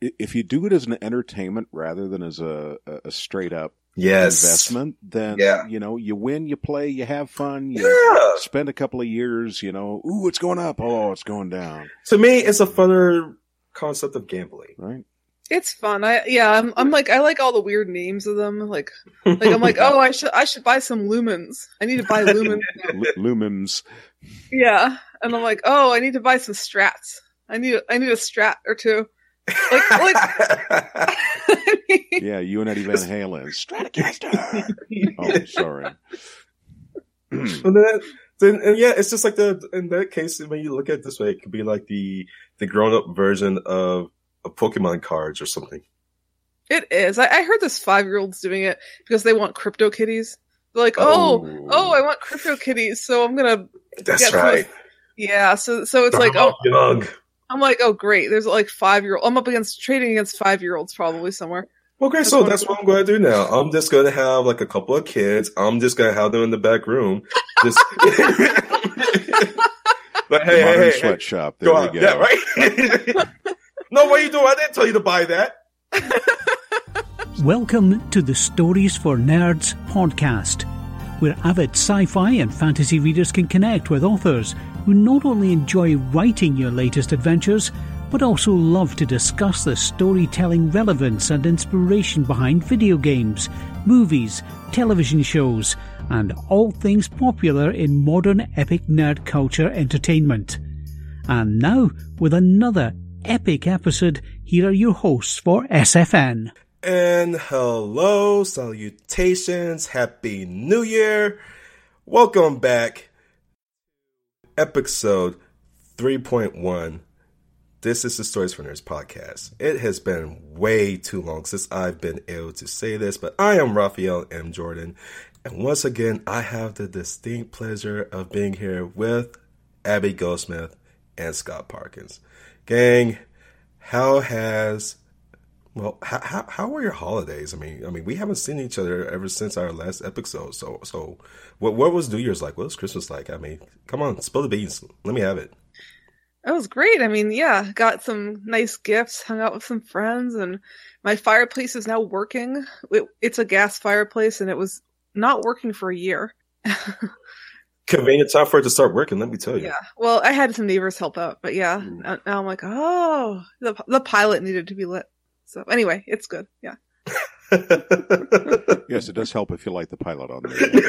if you do it as an entertainment rather than as a straight up yes investment, then you win, you play, you have fun, yeah. spend a couple of years, ooh, it's going up, oh, it's going down. To me, it's a funner concept of gambling, right? It's fun. I'm like, I like all the weird names of them. Like I'm like, oh, I should buy some lumens. I need to buy lumens. Lumens. Yeah, and I'm like, oh, I need to buy some strats. I need a strat or two. Like yeah, you and Eddie Van Halen. Stratocaster. Oh, sorry. And yeah, it's just like in that case, when you look at it this way, it could be like the grown up version of Pokemon cards or something. It is. I heard this 5-year-old's doing it because they want crypto kitties. They're like, oh, I want crypto kitties, so I'm gonna. That's right. Yeah, so it's like, oh, young. I'm like, oh, great. There's like 5-year-old. I'm up against trading against 5-year-olds probably somewhere. Okay, so that's what I'm going to do now. I'm just going to have like a couple of kids. I'm just going to have them in the back room. Just like, hey, sweatshop. There we go. Yeah, right. No, what are you doing? I didn't tell you to buy that. Welcome to the Stories for Nerds podcast, where avid sci-fi and fantasy readers can connect with authors who not only enjoy writing your latest adventures, but also love to discuss the storytelling relevance and inspiration behind video games, movies, television shows, and all things popular in modern epic nerd culture entertainment. And now, with another epic episode, here are your hosts for SFN. And hello, salutations, happy new year. Welcome back. Episode 3.1. This is the Stories for Nerds podcast. It has been way too long since I've been able to say this, but I am Raphael M. Jordan. And once again, I have the distinct pleasure of being here with Abby Goldsmith and Scott Parkins. Gang, how were your holidays? I mean, we haven't seen each other ever since our last episode. So what was New Year's like? What was Christmas like? I mean, come on, spill the beans. Let me have it. It was great. I mean, yeah, got some nice gifts, hung out with some friends, and my fireplace is now working. It's a gas fireplace, and it was not working for a year. Convenient time for it to start working, let me tell you. Yeah, well, I had some neighbors help out, but yeah, now I'm like, oh, the pilot needed to be lit. So anyway, it's good. Yeah. Yes, it does help if you light the pilot on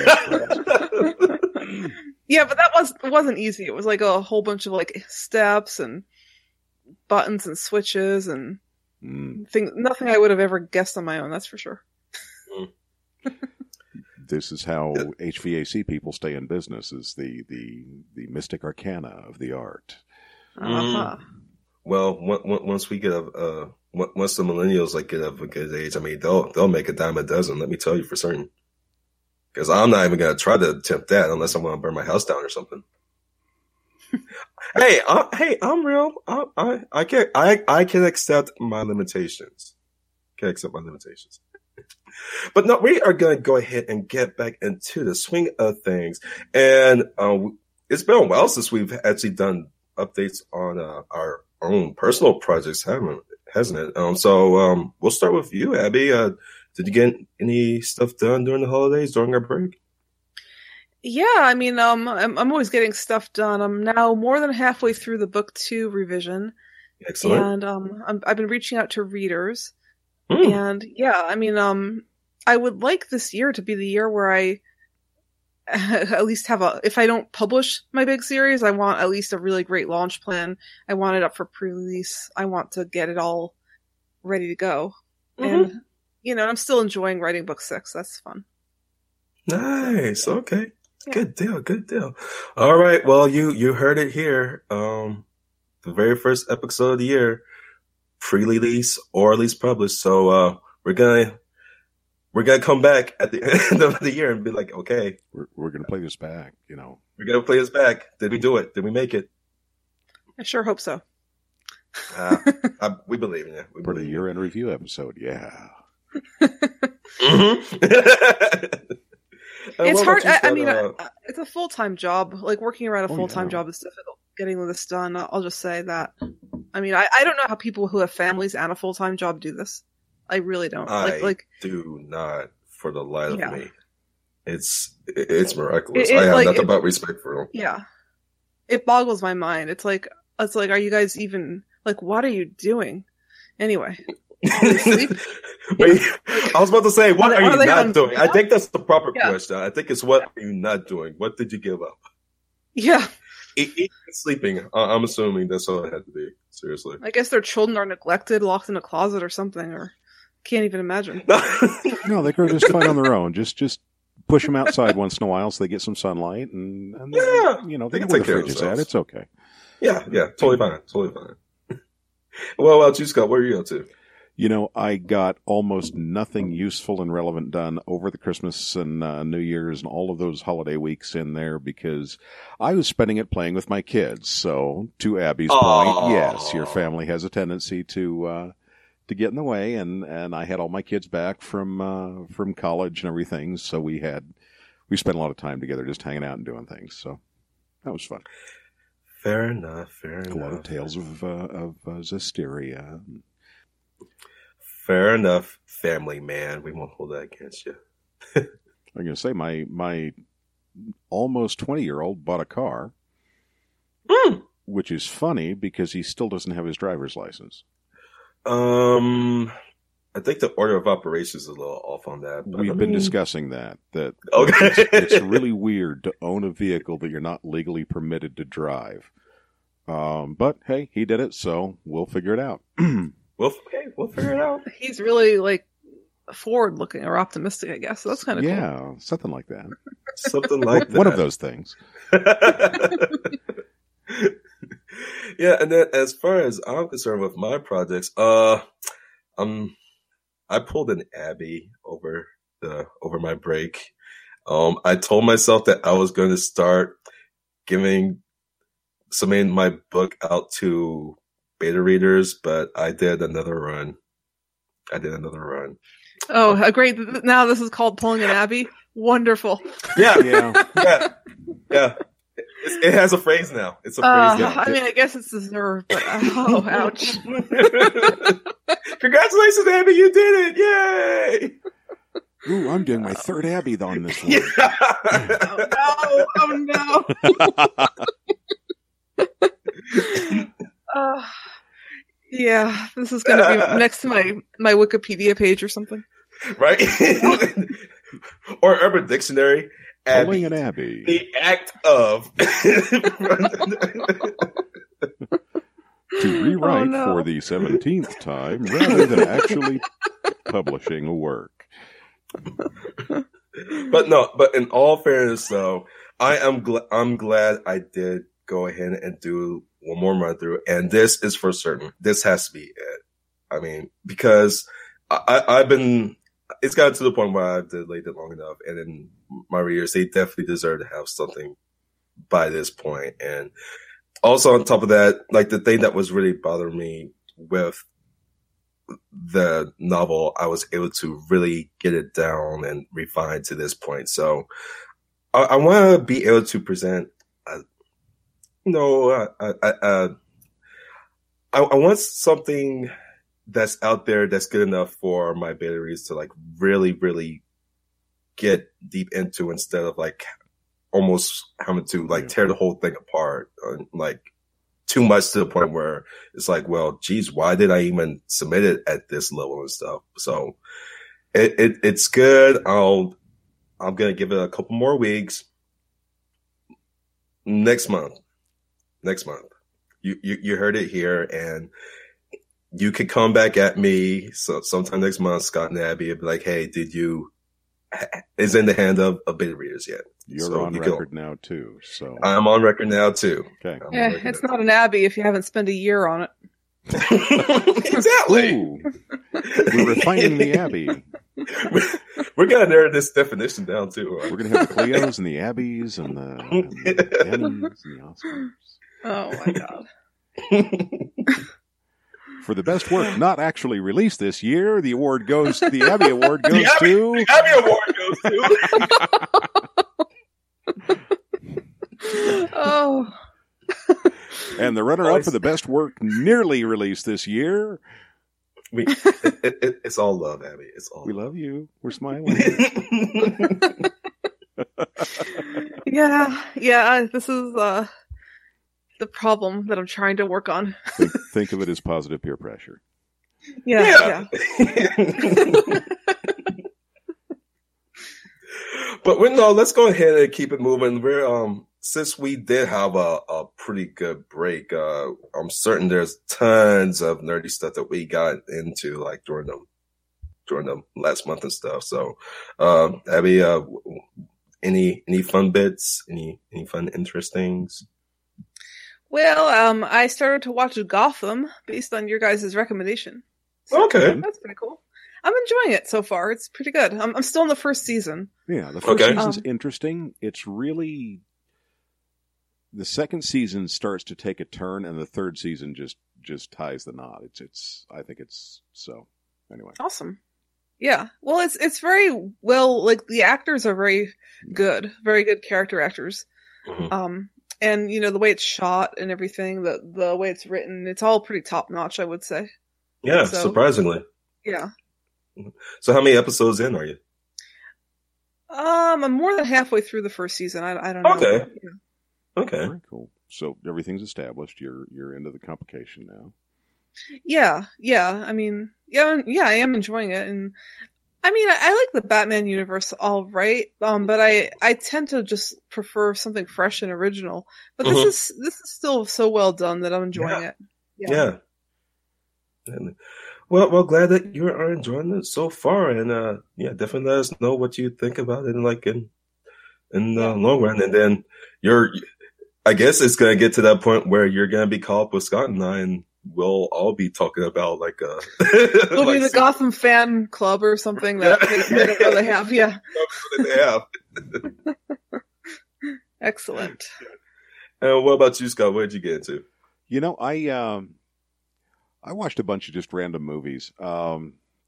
there. Yeah, but it wasn't easy. It was like a whole bunch of like steps and buttons and switches and things. Nothing I would have ever guessed on my own. That's for sure. This is how HVAC people stay in business: is the mystic arcana of the art. Uh-huh. Well, once we get once the millennials get of a good age, I mean, they'll make a dime a dozen. Let me tell you for certain. Because I'm not even gonna try to attempt that unless I'm gonna burn my house down or something. Hey, I'm real. I can accept my limitations. But no, we are going to go ahead and get back into the swing of things. And it's been a while since we've actually done updates on our own personal projects, hasn't it? So we'll start with you, Abby. Did you get any stuff done during the holidays, during our break? Yeah, I mean, I'm always getting stuff done. I'm now more than halfway through the book 2 revision. Excellent. And I've been reaching out to readers. And yeah, I mean, I would like this year to be the year where I at least have if I don't publish my big series, I want at least a really great launch plan. I want it up for pre-release. I want to get it all ready to go. And, I'm still enjoying writing book 6. That's fun. Nice. Okay. Yeah. Good deal. All right. Well, you heard it here. The very first episode of the year, pre-release or at least published. So we're gonna come back at the end of the year and be like, okay, we're gonna play this back. We're gonna play this back. Did we do it? Did we make it? I sure hope so. We believe in you. For the year-end review episode, yeah. It's hard. I mean, it's a full-time job. Like working around a full-time job is difficult. Getting this done, I'll just say that. I mean, I don't know how people who have families and a full-time job do this. I really don't. I do not, for the life of Yeah. me. It's miraculous. It- I have like, nothing it- but respect for them. Yeah. It boggles my mind. It's like, are you guys even, like, what are you doing? Anyway. Sleep? Wait, I was about to say, what Are are you they not on- doing? I think that's the proper Yeah. question. I think it's what are you not doing? What did you give up? Yeah. Eating and sleeping. I'm assuming that's all it had to be. Seriously. I guess their children are neglected, locked in a closet or something, or can't even imagine. No, they grow just fine on their own. Just push them outside once in a while so they get some sunlight, and Yeah, you know, they they can know where take the care of fridge is at. themselves. It's okay. yeah, totally fine. Well, about you, Scott? What are you up to? You know, I got almost nothing useful and relevant done over the Christmas and New Year's and all of those holiday weeks in there because I was spending it playing with my kids. So, to Abby's point, yes, your family has a tendency to get in the way, and I had all my kids back from college and everything. So we spent a lot of time together, just hanging out and doing things. So that was fun. Fair enough. A lot of tales of Zestiria. Fair enough, family man. We won't hold that against you. I'm going to say my almost 20-year-old bought a car, which is funny because he still doesn't have his driver's license. I think the order of operations is a little off on that. But We've been discussing that Okay. it's really weird to own a vehicle that you're not legally permitted to drive. But hey, he did it, so we'll figure it out. We'll figure it out. He's really, like, forward-looking or optimistic, I guess. So that's kind of cool. Yeah, something like that. Something like that. One of those things. Yeah, and then as far as I'm concerned with my projects, I pulled an Abby over my break. I told myself that I was going to start submitting my book out to beta readers, but I did another run. Oh, great. Now this is called Pulling an Abby. Wonderful. Yeah. Yeah. It has a phrase now. It's a phrase now. I mean, I guess it's deserved, but oh, ouch. Congratulations, Abby, you did it! Yay! Ooh, I'm doing my third Abby on this one. Oh no. Yeah, this is going to be next to my Wikipedia page or something. Right? Or Urban Dictionary. Pulling an Abby. The act of. To rewrite Oh, no. for the 17th time rather than actually publishing a work. But in all fairness, though, I'm glad I did go ahead and do one more run through, and this is for certain. This has to be it. I mean, because it's gotten to the point where I've delayed it long enough, and in my readers, they definitely deserve to have something by this point. And also on top of that, like the thing that was really bothering me with the novel, I was able to really get it down and refine to this point. So I want to be able to present, I want something that's out there that's good enough for my beta readers to like really, really get deep into, instead of like almost having to like tear the whole thing apart, like too much to the point where it's like, well, geez, why did I even submit it at this level and stuff? So it's good. I'm going to give it a couple more weeks. Next month, you heard it here, and you could come back at me sometime next month, Scott and Abby, and be like, hey, is in the hand of beta readers yet? You're on record now, too. So I'm on record now, too. Okay. Yeah, it's not an Abby if you haven't spent a year on it. Exactly. Ooh, we're refining the Abbey. We're going to narrow this definition down, too. We're going to have the Cleos and the Abbeys and the Emmys and the Oscars. Oh my god. For the best work not actually released this year, the Abby Award goes to... The Abby Award goes to... Oh. And the runner-up for the best work nearly released this year. It's all love, Abby. It's all. We love you. We're smiling. Yeah. This is the problem that I'm trying to work on. Think of it as positive peer pressure. Yeah. But let's go ahead and keep it moving. We're since we did have a pretty good break, I'm certain there's tons of nerdy stuff that we got into like during the last month and stuff. So, Abby, any fun bits? Any fun interestings? Well, I started to watch Gotham based on your guys' recommendation. So Okay, that's pretty cool. I'm enjoying it so far. It's pretty good. I'm still in the first season. Yeah, the first season's interesting. It's really the second season starts to take a turn, and the third season just ties the knot. It's I think it's so. Anyway, awesome. Yeah, well, it's very well. Like the actors are very good character actors. Mm-hmm. And the way it's shot and everything, the way it's written, it's all pretty top notch, I would say. Yeah, surprisingly. Yeah. So how many episodes in are you? I'm more than halfway through the first season. I don't know. Okay. Yeah. Okay. Very cool. So everything's established. You're into the complication now. Yeah. I mean, I am enjoying it, and I mean, I like the Batman universe, all right. But I tend to just prefer something fresh and original. But this is still so well done that I'm enjoying it. Yeah. And, well, glad that you are enjoying it so far, and definitely let us know what you think about it, in the long run, and then I guess it's gonna get to that point where you're gonna be called up with Scott and I, and we'll all be talking about we'll be the Gotham fan club or something that they have. Yeah, they have. Excellent. And what about you, Scott? What did you get into? I watched a bunch of just random movies. I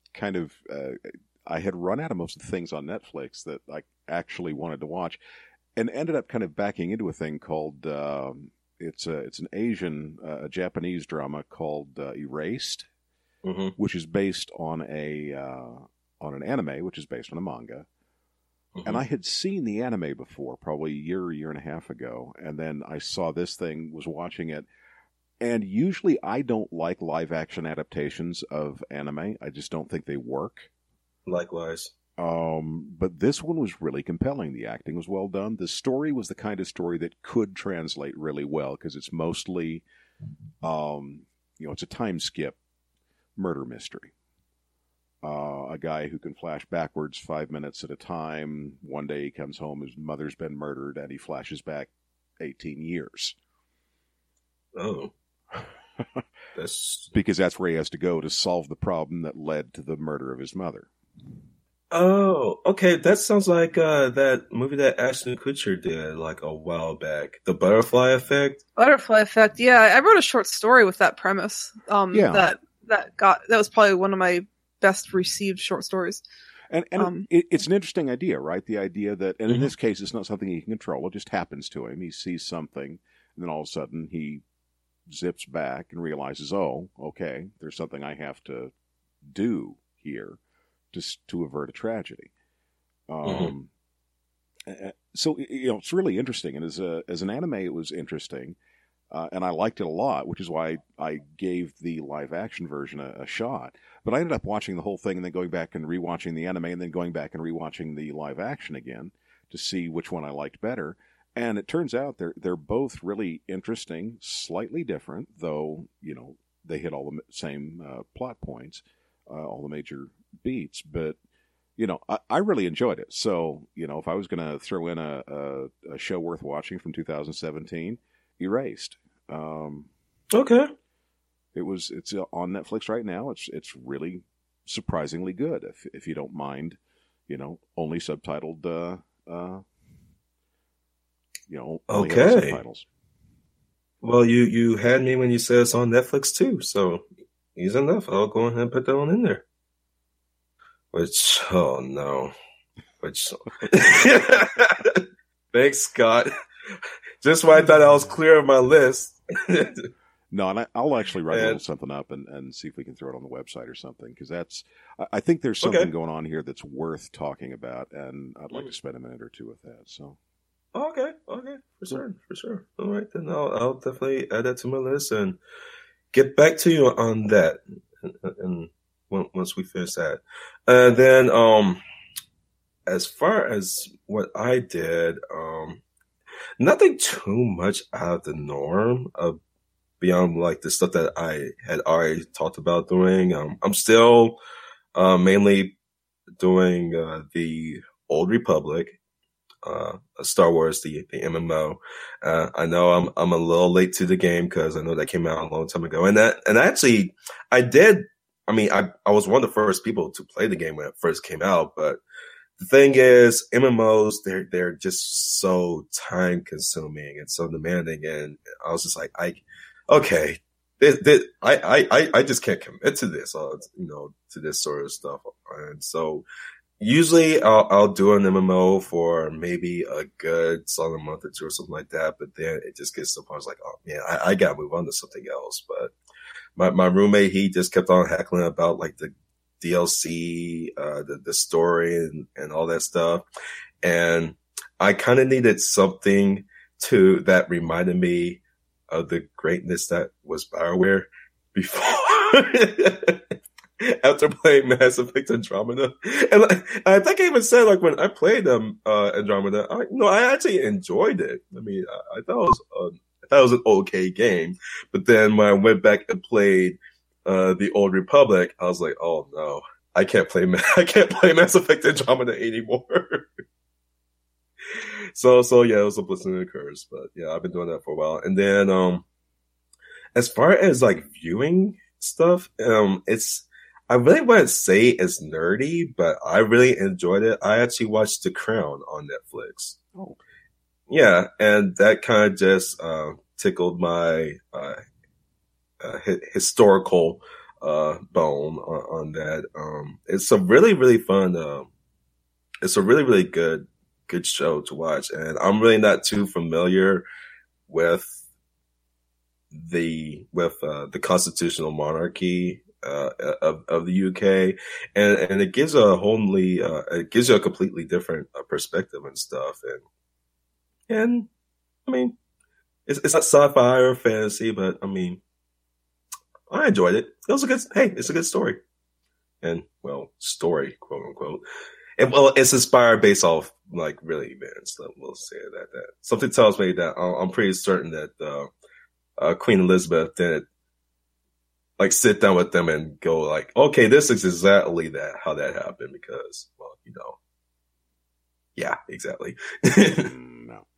had run out of most of the things on Netflix that I actually wanted to watch, and ended up kind of backing into a thing called it's an Asian, Japanese drama called Erased, which is based on an anime, which is based on a manga. And I had seen the anime before, probably a year and a half ago, and then I saw this thing, was watching it. And usually I don't like live-action adaptations of anime. I just don't think they work. Likewise. But this one was really compelling. The acting was well done. The story was the kind of story that could translate really well, because it's mostly, it's a time skip murder mystery. A guy who can flash backwards 5 minutes at a time. One day he comes home, his mother's been murdered, and he flashes back 18 years. Oh. Because that's where he has to go to solve the problem that led to the murder of his mother. Oh, okay. That sounds like that movie that Ashton Kutcher did like a while back. The Butterfly Effect. Butterfly Effect. Yeah, I wrote a short story with that premise. That was probably one of my best received short stories. And it's an interesting idea, right? The idea that, and in this case, it's not something he can control. It just happens to him. He sees something, and then all of a sudden he zips back and realizes, oh, okay, there's something I have to do here just to avert a tragedy. So it's really interesting, and as an anime, it was interesting, and I liked it a lot, which is why I gave the live action version a shot. But I ended up watching the whole thing and then going back and rewatching the anime, and then going back and rewatching the live action again to see which one I liked better. And it turns out they're both really interesting, slightly different, though, they hit all the same plot points, all the major beats. But, I really enjoyed it. So, if I was going to throw in a show worth watching from 2017, Erased. Okay. It's on Netflix right now. It's really surprisingly good, if you don't mind, only subtitled okay. Subtitles. Well, you had me when you said it's on Netflix too, so easy enough. I'll go ahead and put that one in there. Thanks, Scott. Just when I thought I was clear of my list, No, and I'll actually write a little something up and see if we can throw it on the website or something, because I think there's something going on here that's worth talking about, and I'd like to spend a minute or two with that. So. Okay, for sure. All right, then I'll definitely add that to my list and get back to you on that, and once we finish that, and then as far as what I did, nothing too much out of the norm beyond like the stuff that I had already talked about doing. I'm still mainly doing the Old Republic, Star Wars, the MMO. I know I'm a little late to the game because I know that came out a long time ago, and actually I did. I mean, I was one of the first people to play the game when it first came out, but the thing is, MMOs, they're just so time consuming and so demanding, and I was just like, I just can't commit to this, to this sort of stuff. And so usually I'll do an MMO for maybe a good solid month or two or something like that, but then it just gets to the point, it's like, oh man, I gotta move on to something else. But my roommate, he just kept on heckling about like the DLC, the story and all that stuff. And I kind of needed something that reminded me of the greatness that was BioWare before, after playing Mass Effect Andromeda. And I think I even said, like, when I played Andromeda, I actually enjoyed it. I mean, I thought it was an okay game. But then when I went back and played the Old Republic, I was like, oh no, I can't play Mass Effect Andromeda anymore. So yeah, it was a blessing and a curse, but yeah, I've been doing that for a while. And then, as far as like viewing stuff, I really wouldn't say it's nerdy, but I really enjoyed it. I actually watched The Crown on Netflix. Oh. Yeah, and that kind of just tickled my historical bone on that. It's a really, really fun. It's a really, really good show to watch, and I'm really not too familiar with the constitutional monarchy of the UK, and it gives it gives you a completely different perspective and stuff, and I mean, it's not sci-fi or fantasy, but I mean, I enjoyed it. It's a good story, and story, quote unquote. It's inspired based off like really events. We'll say that. Something tells me that I'm pretty certain that Queen Elizabeth didn't like sit down with them and go like, okay, this is exactly how that happened, because yeah, exactly. No,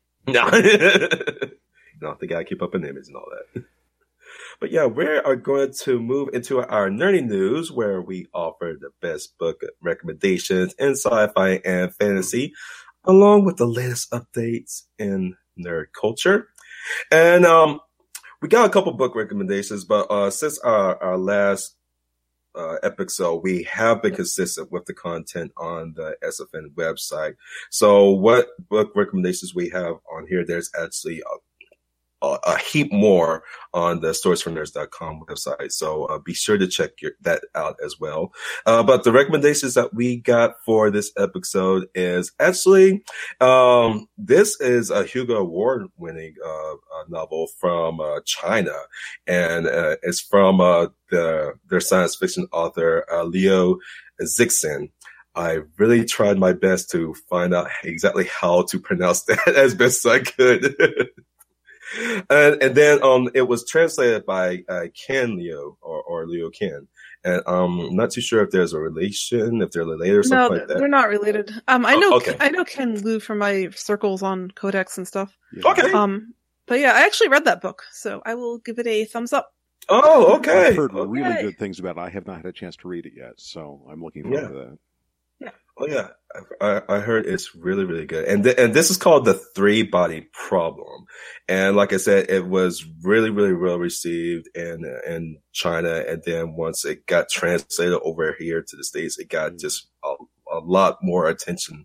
they gotta keep up an image and all that. But yeah, we are going to move into our nerdy news, where we offer the best book recommendations in sci-fi and fantasy, along with the latest updates in nerd culture. And we got a couple book recommendations, but since our last episode, we have been consistent with the content on the SFN website. So what book recommendations we have on here, there's actually a heap more on the storiesfornerds.com website. So be sure to check that out as well. But the recommendations that we got for this episode is actually, this is a Hugo Award winning novel from China. And it's from their science fiction author, Liu Cixin. I really tried my best to find out exactly how to pronounce that as best I could. And then it was translated by Ken Liu or Liu Ken, and I'm not too sure if there's a relation, if they're related or something like that. No, they're not related. I know Ken Liu from my circles on Codex and stuff. Yeah. Okay. But yeah, I actually read that book, so I will give it a thumbs up. Oh, okay. I've heard really good things about it. I have not had a chance to read it yet, so I'm looking forward to that. Oh yeah, I heard it's really, really good. And this is called The Three-Body Problem. And like I said, it was really, really well received in China. And then once it got translated over here to the States, it got just a lot more attention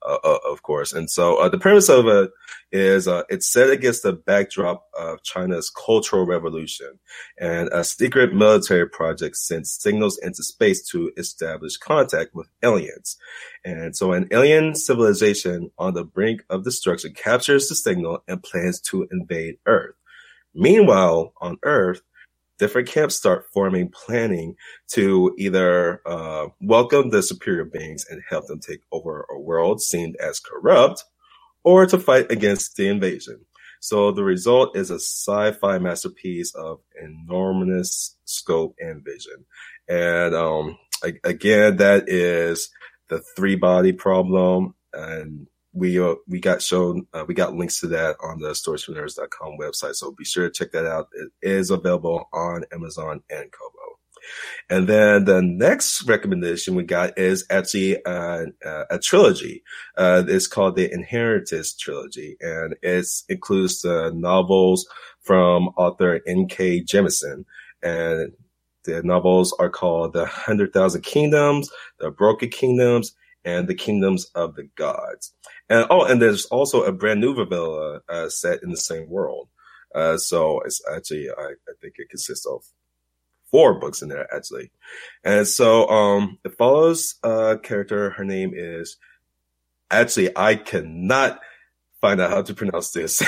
of course. And so the premise of it is it's set against the backdrop of China's Cultural Revolution, and a secret military project sends signals into space to establish contact with aliens. And so an alien civilization on the brink of destruction captures the signal and plans to invade Earth. Meanwhile, on Earth, different camps start forming, planning to either welcome the superior beings and help them take over a world seen as corrupt, or to fight against the invasion. So the result is a sci-fi masterpiece of enormous scope and vision. And again, that is the 3-body problem, and we got links to that on the storiesfornerds.com website. So be sure to check that out. It is available on Amazon and Kobo. And then the next recommendation we got is actually a trilogy. It's called the Inheritance Trilogy, and it includes the novels from author N.K. Jemisin. And the novels are called The 100,000 Kingdoms, The Broken Kingdoms, and The Kingdoms of the Gods. And there's also a brand new novella set in the same world. So it's actually, I think it consists of 4 books in there, actually. And so it follows a character. Her name is, actually, I cannot find out how to pronounce this.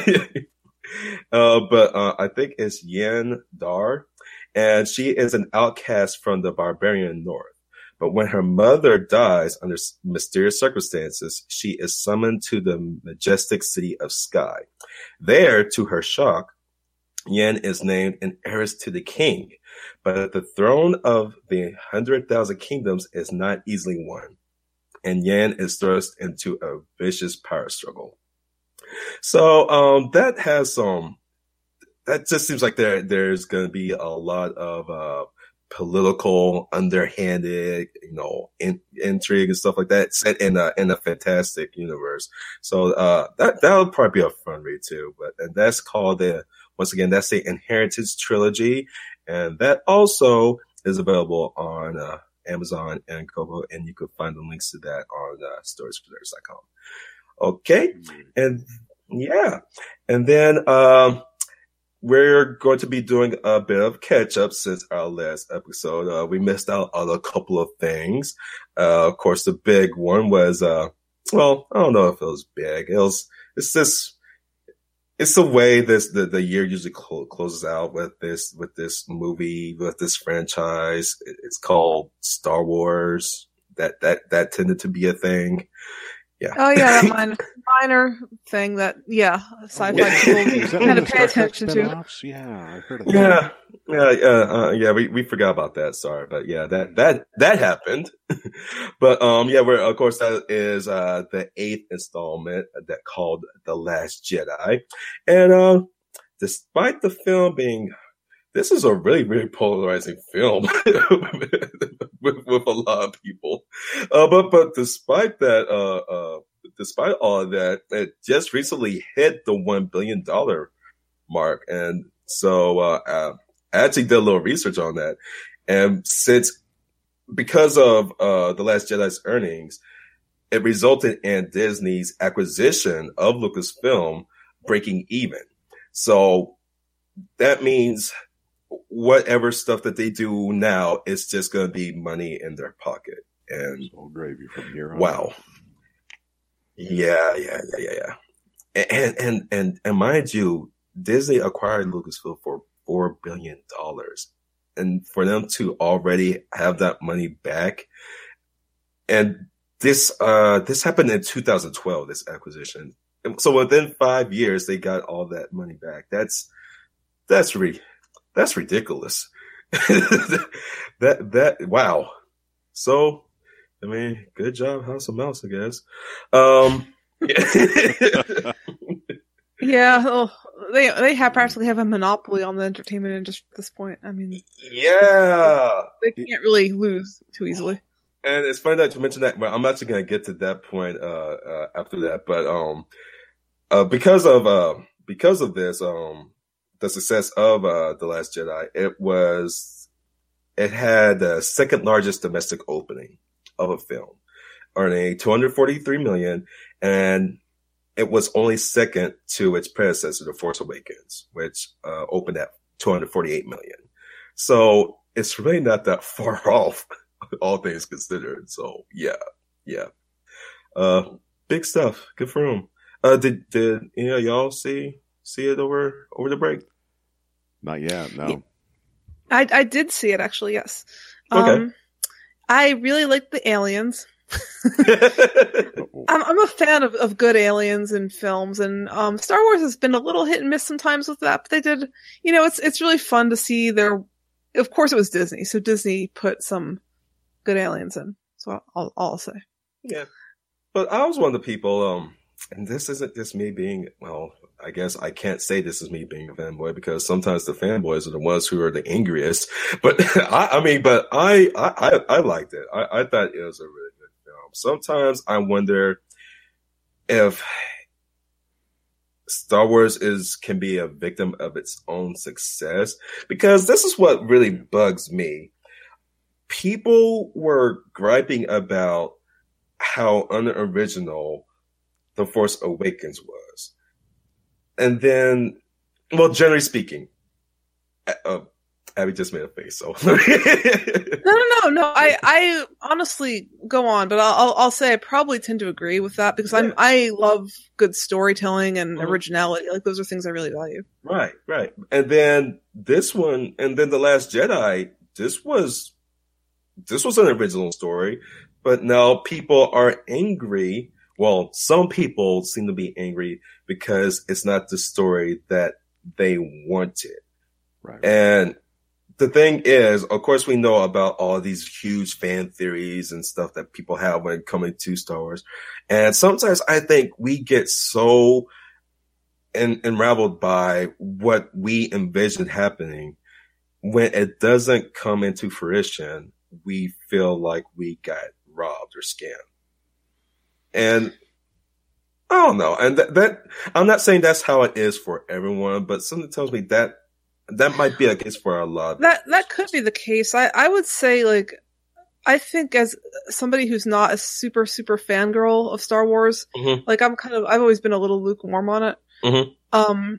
But I think it's Yen Dar. And she is an outcast from the barbarian north. But when her mother dies under mysterious circumstances, she is summoned to the majestic city of Sky. There, to her shock, Yen is named an heiress to the king. But the throne of the 100,000 kingdoms is not easily won. And Yen is thrust into a vicious power struggle. So that has that just seems like there's going to be a lot of political, underhanded, intrigue and stuff like that set in a fantastic universe. So that'll probably be a fun read too. And that's called once again, that's the Inheritance Trilogy, and that also is available on Amazon and Kobo, and you can find the links to that on storiesfornerds.com. Okay, and yeah, and then we're going to be doing a bit of catch up since our last episode. We missed out on a couple of things. Of course, the big one was, well, I don't know if it was big. It's the way the year usually closes out with this movie, with this franchise. It's called Star Wars. That tended to be a thing. Yeah. Oh yeah, that minor thing that sci-fi people kind of pay attention to. Yeah, I heard of that. Yeah. We forgot about that. Sorry, but yeah, that happened. But of course that is the 8th installment that called The Last Jedi, and despite the film being, this is a really, really polarizing film with a lot of people. But despite that, despite all of that, it just recently hit the $1 billion mark. And so, I actually did a little research on that. And because of, The Last Jedi's earnings, it resulted in Disney's acquisition of Lucasfilm breaking even. So that means whatever stuff that they do now is just going to be money in their pocket. And so gravy from here on. Wow. Yeah. And mind you, Disney acquired Lucasfilm for $4 billion. And for them to already have that money back, and this happened in 2012, this acquisition. So within 5 years, they got all that money back. That's ridiculous. Wow. So, I mean, good job, House of Mouse, I guess. Yeah, they practically have a monopoly on the entertainment industry at this point. I mean, yeah, they can't really lose too easily. And it's funny that you mentioned that, but I'm actually going to get to that point after that. But because of this, the success of The Last Jedi, it had the second largest domestic opening of a film. earning $243 million, and it was only second to its predecessor, The Force Awakens, which opened at $248 million. So it's really not that far off, all things considered. So yeah. Big stuff. Good for him. Did any of y'all see it over the break? Not yet, no. I did see it, actually, yes. Okay. I really liked the aliens. I'm a fan of good aliens in films, and Star Wars has been a little hit and miss sometimes with that, but they did, it's really fun to see of course it was Disney, so Disney put some good aliens in. So I'll say. Yeah. But I was one of the people, and this isn't just me being, well, I guess I can't say this is me being a fanboy, because sometimes the fanboys are the ones who are the angriest. But I liked it. I thought it was a really good film. Sometimes I wonder if Star Wars can be a victim of its own success, because this is what really bugs me. People were griping about how unoriginal The Force Awakens was. And then, well, generally speaking, Abby just made a face, so. No. I honestly go on, but I'll say I probably tend to agree with that, because I love good storytelling and originality. Like, those are things I really value. Right. And then this one, and then The Last Jedi, this was an original story, but now people are angry. Well, some people seem to be angry because it's not the story that they wanted. Right. And the thing is, of course, we know about all these huge fan theories and stuff that people have when coming to Star Wars. And sometimes I think we get so unraveled by what we envision happening. When it doesn't come into fruition, we feel like we got robbed or scammed. And I don't know. And that I'm not saying that's how it is for everyone, but something tells me that might be a case for a lot. That could be the case. I would say, like, I think as somebody who's not a super, super fangirl of Star Wars, like, I've always been a little lukewarm on it.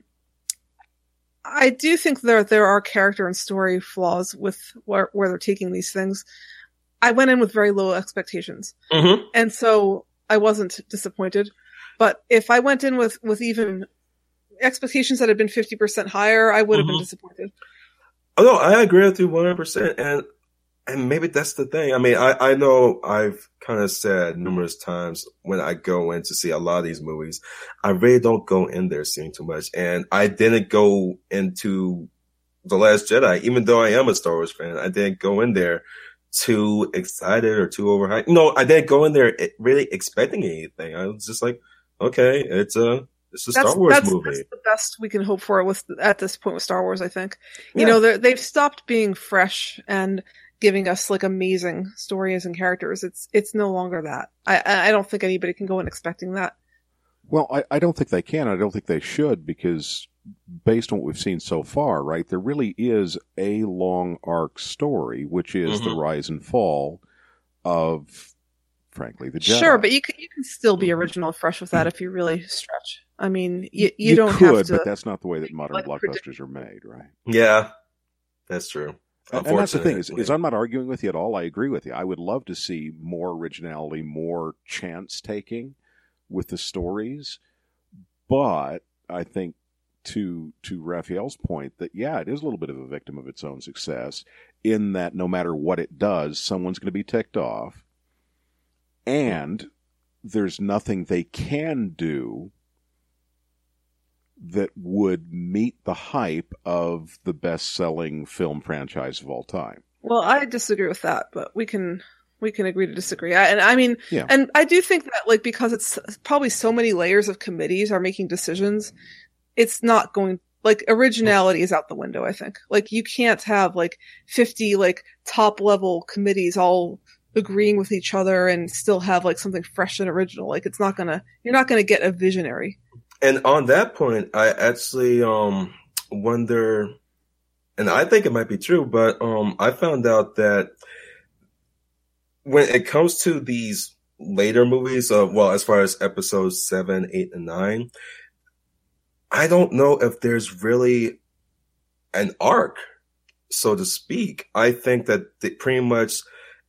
I do think there are character and story flaws with where they're taking these things. I went in with very low expectations. And so I wasn't disappointed. But if I went in with even expectations that had been 50% higher, I would have been disappointed. Oh, no, I agree with you 100%. And maybe that's the thing. I mean, I know I've kind of said numerous times when I go in to see a lot of these movies, I really don't go in there seeing too much. And I didn't go into The Last Jedi, even though I am a Star Wars fan. I didn't go in there too excited or too overhyped. No, I didn't go in there really expecting anything. I was just like, okay, it's a Star Wars movie. That's the best we can hope for at this point with Star Wars, I think. Yeah. They've stopped being fresh and giving us, like, amazing stories and characters. It's no longer that. I don't think anybody can go in expecting that. Well, I don't think they can. I don't think they should, because based on what we've seen so far, right, there really is a long arc story, which is the rise and fall of, frankly, the Jedi. Sure, but you can still be original and fresh with that if you really stretch. I mean, you don't have to. But that's not the way that modern blockbusters are made, right? Yeah, that's true. And that's the thing, is I'm not arguing with you at all. I agree with you. I would love to see more originality, more chance-taking with the stories. But I think, to Raphael's point, that, yeah, it is a little bit of a victim of its own success, in that no matter what it does, someone's going to be ticked off. And there's nothing they can do that would meet the hype of the best-selling film franchise of all time. Well, I disagree with that, but we can agree to disagree. And I do think that, like, because it's probably so many layers of committees are making decisions, it's not going, like, originality is out the window, I think. Like, you can't have, like, 50, like, top-level committees all agreeing with each other and still have, like, something fresh and original. Like, you're not gonna get a visionary. And on that point, I actually wonder, and I think it might be true, but I found out that when it comes to these later movies, well, as far as episodes 7, 8, and 9, I don't know if there's really an arc, so to speak. I think that pretty much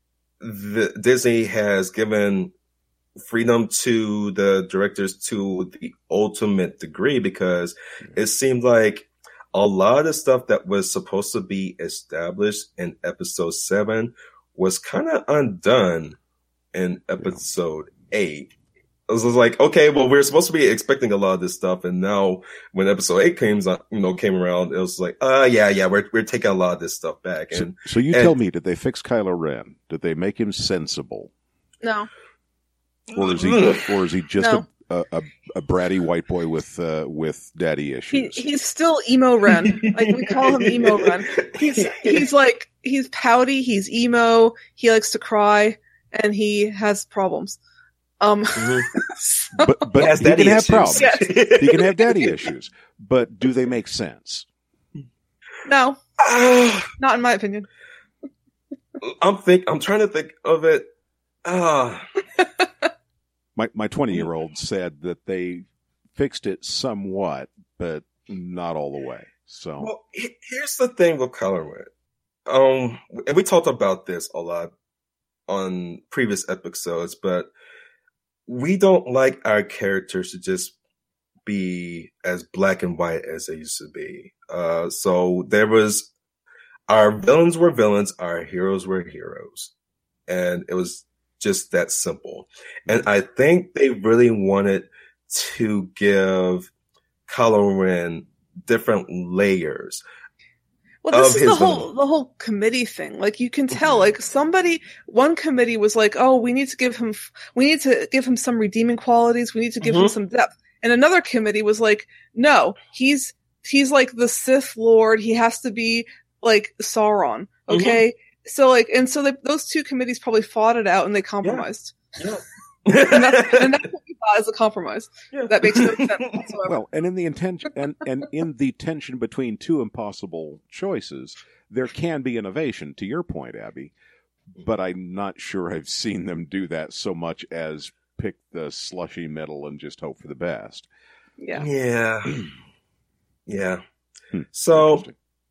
Disney has given freedom to the directors to the ultimate degree, because it seemed like a lot of the stuff that was supposed to be established in episode 7 was kind of undone in episode 8. It was like, okay, well, we're supposed to be expecting a lot of this stuff, and now when episode 8 came around, it was like, we're taking a lot of this stuff back. So you tell me, did they fix Kylo Ren? Did they make him sensible? No. Or is he just a bratty white boy with daddy issues? He's still emo Ren. Like, we call him emo Ren. He's pouty, he's emo, he likes to cry, and he has problems. But he can have problems. Yes. He can have daddy issues. But do they make sense? No. Not in my opinion. I'm trying to think of it. My 20-year-old said that they fixed it somewhat, but not all the way. So, well, here's the thing with Kylo Ren. And we talked about this a lot on previous episodes, but we don't like our characters to just be as black and white as they used to be. So our villains were villains, our heroes were heroes. And it was just that simple. And I think they really wanted to give Kylo Ren different layers. Well, this is the whole committee thing. Like, you can tell, like, one committee was like, oh, we need to give him some redeeming qualities. We need to give him some depth. And another committee was like, no, he's like the Sith Lord. He has to be like Sauron. Okay. So those two committees probably fought it out and they compromised. Yeah. and that's what we thought as a compromise. Yeah. That makes no sense whatsoever. Well, and in the intention and in the tension between two impossible choices, there can be innovation, to your point, Abby. But I'm not sure I've seen them do that so much as pick the slushy middle and just hope for the best. Yeah. Yeah. Yeah. So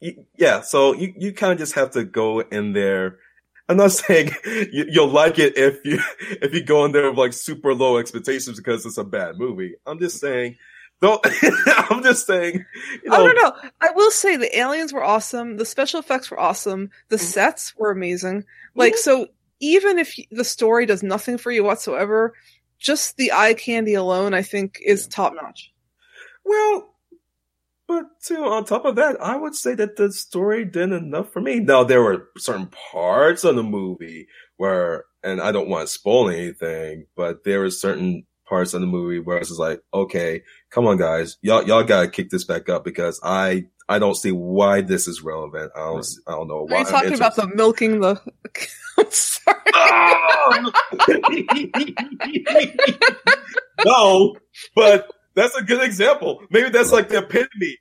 you kind of just have to go in there. I'm not saying you'll like it if you go in there with like super low expectations because it's a bad movie. I'm just saying, don't. I'm just saying. I don't know. I will say the aliens were awesome. The special effects were awesome. The sets were amazing. Like, so even if the story does nothing for you whatsoever, just the eye candy alone, I think, is top notch. Well. But too, on top of that, I would say that the story did enough for me. Now, there were certain parts of the movie where, and I don't want to spoil anything, but there were certain parts of the movie where I was just like, okay, come on, guys, y'all gotta kick this back up because I don't see why this is relevant. I don't know why. Are you talking about the milking the? I'm sorry. No, but. That's a good example. Maybe that's like the epitome.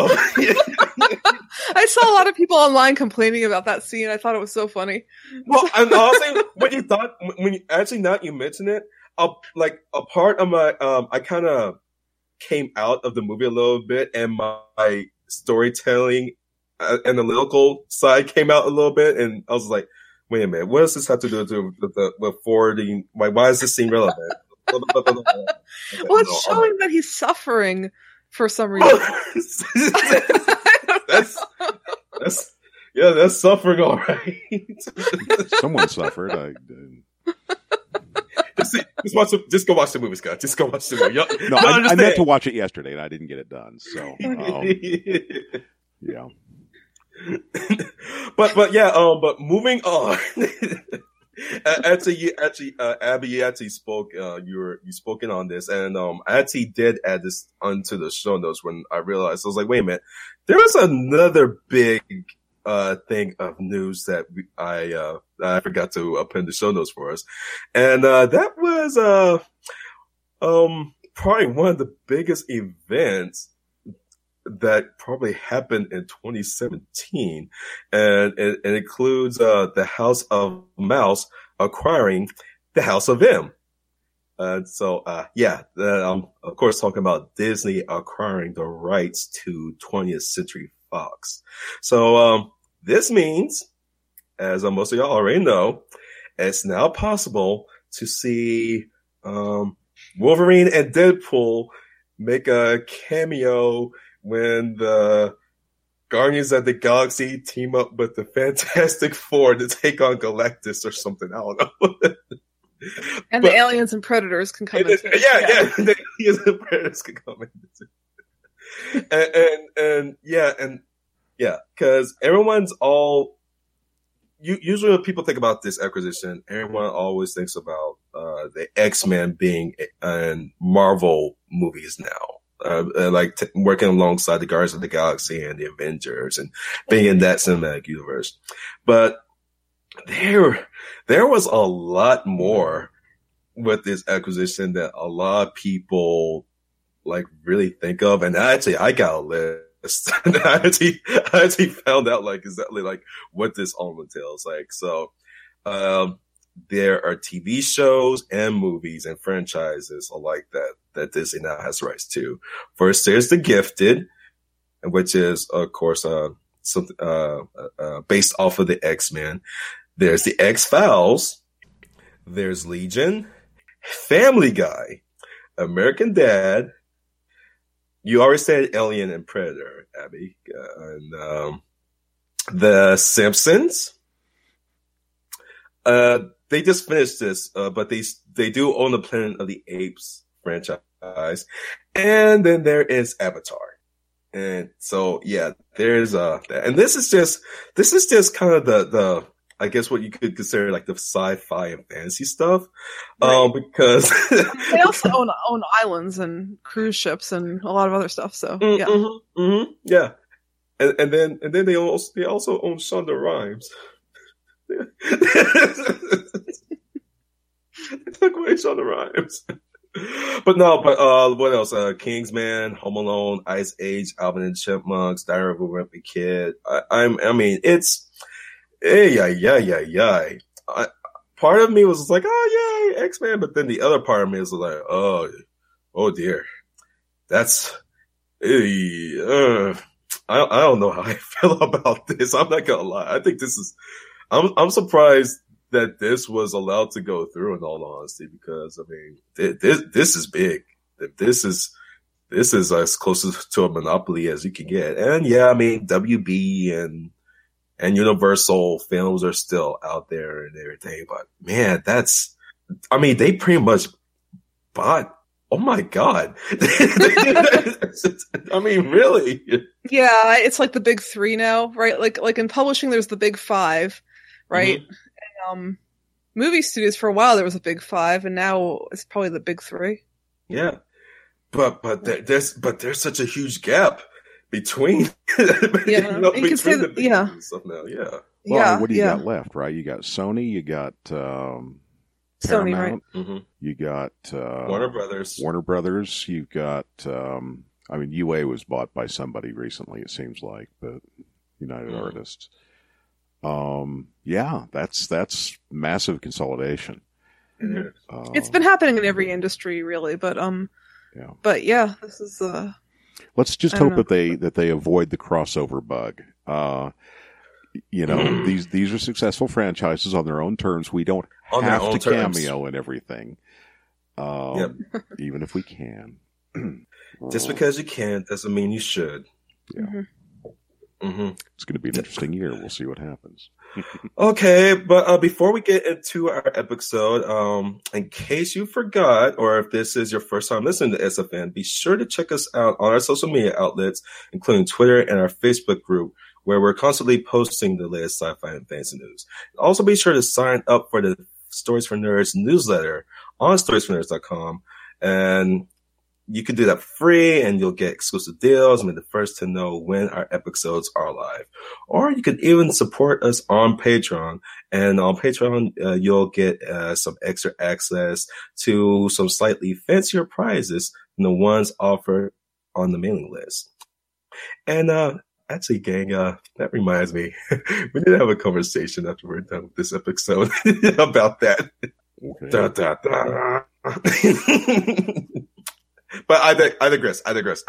I saw a lot of people online complaining about that scene. I thought it was so funny. Well, and honestly, when you mention it, a part of my, I kind of came out of the movie a little bit, and my storytelling analytical side came out a little bit, and I was like, wait a minute, what does this have to do with forwarding? Why is this scene relevant? Well, it's showing that he's suffering for some reason. that's suffering, all right. Someone suffered. Just go watch the movie, Scott. Just go watch the movie. No, I meant to watch it yesterday and I didn't get it done. So, yeah. But moving on. Actually, Abby, you actually spoke. You spoken on this, and I actually did add this onto the show notes when I realized I was like, wait a minute, there was another big thing of news that I forgot to append the show notes for us, and that was probably one of the biggest events that probably happened in 2017, and it includes the House of Mouse acquiring the House of M. I'm of course talking about Disney acquiring the rights to 20th Century Fox. So this means, as most of y'all already know, it's now possible to see Wolverine and Deadpool make a cameo when the Guardians of the Galaxy team up with the Fantastic Four to take on Galactus or something. I don't know. And the aliens and predators can come in. Yeah. The aliens and predators can come in. Because everyone's all. Usually when people think about this acquisition, everyone always thinks about the X-Men being in Marvel movies now. Working alongside the Guardians of the Galaxy and the Avengers and being in that cinematic universe. But there was a lot more with this acquisition that a lot of people really think of. And actually, I got a list. I actually found out exactly what this all entails. There are TV shows and movies and franchises alike that Disney now has rights to. First, there's The Gifted, which is of course based off of the X-Men. There's the X-Files. There's Legion, Family Guy, American Dad. You already said Alien and Predator, Abby. And The Simpsons. They just finished this, but they do own the Planet of the Apes franchise. And then there is Avatar. And so, yeah, there's and this is just kind of the I guess what you could consider the sci-fi and fantasy stuff. Right. Because they also own islands and cruise ships and a lot of other stuff. So yeah. Yeah. And then they also own Shonda Rhimes. They took away Shonda Rhimes. But what else? Kingsman, Home Alone, Ice Age, Alvin and Chipmunks, Diary of a Wimpy Kid. It's part of me was like, oh yay, X-Men, but then the other part of me was like, oh dear, that's I don't know how I feel about this. I'm not gonna lie. I think this is. I'm surprised that this was allowed to go through. In all honesty, because this is big. This is as close to a monopoly as you can get. And yeah, WB and Universal Films are still out there and everything. But man, they pretty much bought. Oh my God. Really? Yeah, it's like the big three now, right? Like in publishing, there's the big five, right? Mm-hmm. And movie studios for a while there was a big five, and now it's probably the big three. Yeah, but there's such a huge gap between between the big stuff now. Yeah. Well, what do you got left, right? You got Sony, you got Sony, right? Mm-hmm. You got Warner Brothers. You've got UA was bought by somebody recently, it seems like, but United Artists. That's massive consolidation. It's been happening in every industry, really, but this is. Let's just hope that they avoid the crossover bug. These are successful franchises on their own terms. We don't have to cameo and everything, even if we can. Just because you can doesn't mean you should. Yeah. Mm-hmm. It's going to be an interesting year. We'll see what happens. Okay, but before we get into our episode, in case you forgot, or if this is your first time listening to SFN, be sure to check us out on our social media outlets, including Twitter and our Facebook group, where we're constantly posting the latest sci-fi and fantasy news. Also, be sure to sign up for the Stories for Nerds newsletter on storiesfornerds.com, and you can do that free, and you'll get exclusive deals and be the first to know when our episodes are live. Or you could even support us on Patreon. And on Patreon, you'll get some extra access to some slightly fancier prizes than the ones offered on the mailing list. And actually, gang, that reminds me, we need to have a conversation after we're done with this episode about that. Okay. Da, da, da. But I digress.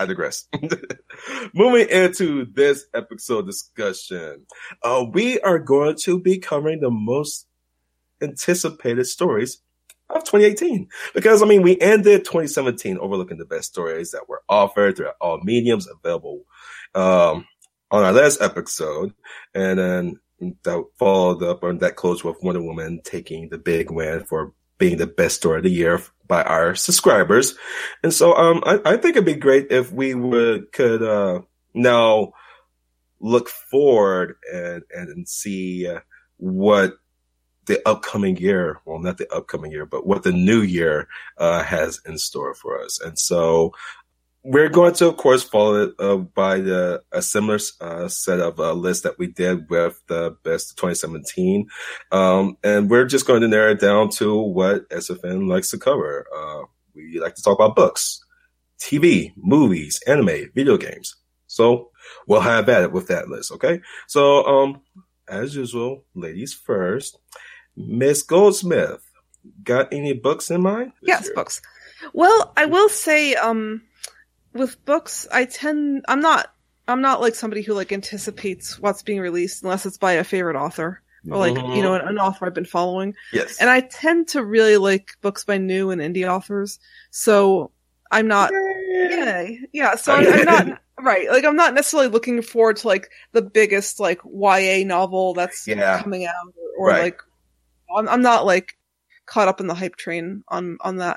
Moving into this episode discussion, we are going to be covering the most anticipated stories of 2018. Because, I mean, we ended 2017 overlooking the best stories that were offered throughout all mediums available on our last episode. And then that followed up on that close with Wonder Woman taking the big win for being the best story of the year by our subscribers. And so I think it'd be great if we could now look forward and see what the upcoming year, well, not the upcoming year, but what the new year has in store for us. And so we're going to, of course, follow it by a similar set of lists that we did with the best of 2017. And we're just going to narrow it down to what SFN likes to cover. We like to talk about books, TV, movies, anime, video games. So we'll have at it with that list, okay? So, as usual, ladies first. Miss Goldsmith, got any books in mind? Yes, books. Well, I will say, with books, I'm not like somebody who like anticipates what's being released unless it's by a favorite author or like, you know, an author I've been following. Yes. And I tend to really like books by new and indie authors. So I'm not, yeah. So I'm not, right. Like I'm not necessarily looking forward to like the biggest like YA novel that's coming out or like, I'm not like caught up in the hype train on that.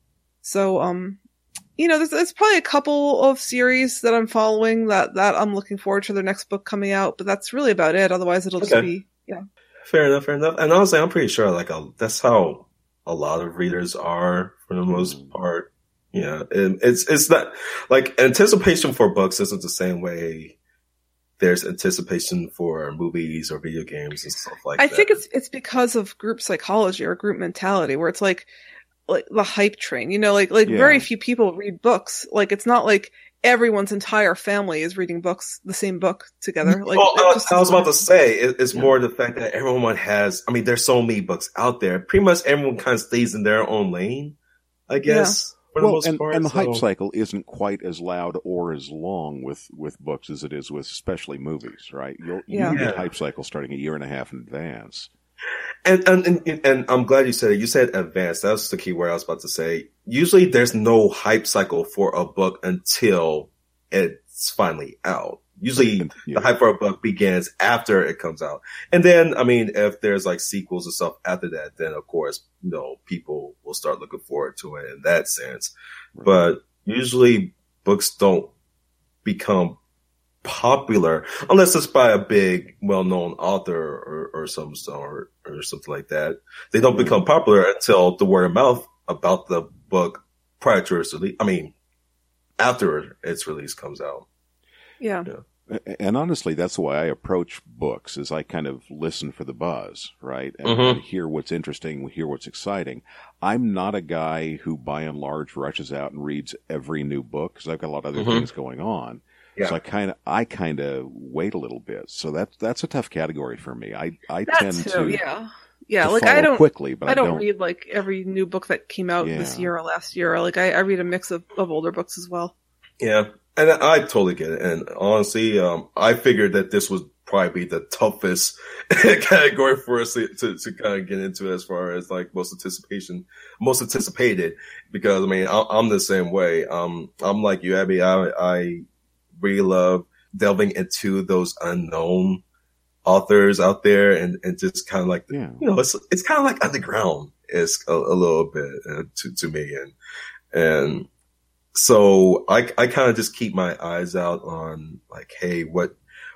So, you know, there's probably a couple of series that I'm following that I'm looking forward to their next book coming out, but that's really about it. Otherwise, it'll just be, Fair enough. And honestly, I'm pretty sure like that's how a lot of readers are for the most part. Yeah, and it's not like anticipation for books isn't the same way there's anticipation for movies or video games and stuff like that. I think it's because of group psychology or group mentality, where it's like the hype train, you know, like very few people read books. Like it's not like everyone's entire family is reading books, the same book together. Like I was about to say, it's more the fact that everyone has, I mean, there's so many books out there. Pretty much everyone kind of stays in their own lane, I guess. For the most part, and the hype cycle isn't quite as loud or as long with books as it is with especially movies, right? You get hype cycle starting a year and a half in advance. And I'm glad you said it. You said advanced. That's the key word I was about to say. Usually there's no hype cycle for a book until it's finally out. Usually the hype for a book begins after it comes out. And then, I mean, if there's like sequels and stuff after that, then of course, you know, people will start looking forward to it in that sense. Right. But usually books don't become popular unless it's by a big, well-known author or some sort or something like that. They don't become popular until the word of mouth about the book prior to its release. I mean, after its release comes out. Yeah. And honestly, that's the way I approach books, is I kind of listen for the buzz, right? And hear what's interesting, hear what's exciting. I'm not a guy who, by and large, rushes out and reads every new book, because I've got a lot of other things going on. Yeah. So I kind of wait a little bit. So that's a tough category for me. I tend to like I don't quickly, but I don't read like every new book that came out this year or last year. Like I read a mix of older books as well. Yeah. And I totally get it. And honestly, I figured that this would probably be the toughest category for us to kind of get into as far as like most anticipated, because I mean, I'm the same way. I'm like you, Abby. I really love delving into those unknown authors out there and just kind of like, you know, it's kind of like underground is a little bit to me. And so I kind of just keep my eyes out on like, hey, what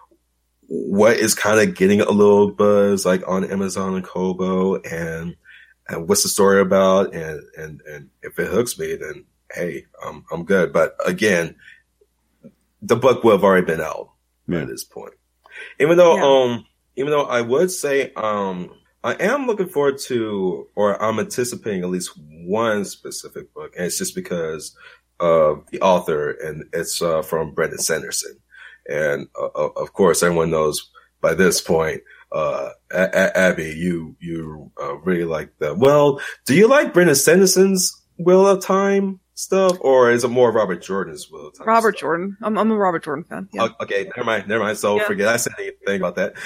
is kind of getting a little buzz like on Amazon and Kobo and what's the story about? And if it hooks me, then hey, I'm good. But again, the book will have already been out at this point. Even though I would say, I am looking forward to, or I'm anticipating at least one specific book, and it's just because of the author, and it's from Brandon Sanderson. And of course, everyone knows by this point, Abby, you really like the. Well, do you like Brandon Sanderson's Wheel of Time stuff, or is it more Robert Jordan's Wheel of Time? Robert stuff? Jordan. I'm a Robert Jordan fan. Yeah. Okay, never mind. So forget I said anything about that.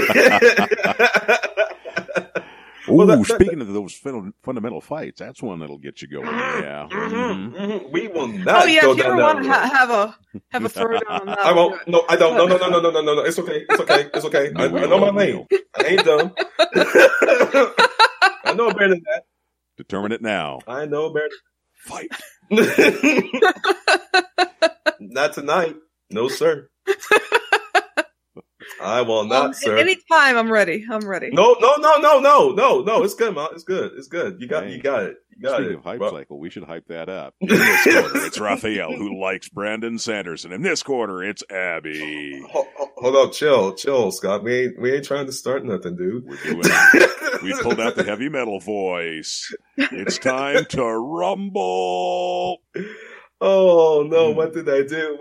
Ooh, speaking of those fundamental fights, that's one that'll get you going. Yeah. We will not. Oh yeah, go if you down ever that want to road. have a throwdown on that, I won't. No, I don't. No. It's okay. I know my lane. I ain't dumb. I know better than that. Determine it now. I know better. Fight. Not tonight. No, sir. I will not, sir. Anytime I'm ready. I'm ready. No. It's good, man. It's good. You got it. Speaking of hype cycle, we should hype that up. In this quarter, it's Raphael who likes Brandon Sanderson. In this quarter, it's Abby. Hold up, chill, Scott. We ain't trying to start nothing, dude. We're doing it. We pulled out the heavy metal voice. It's time to rumble. Oh no! What did I do?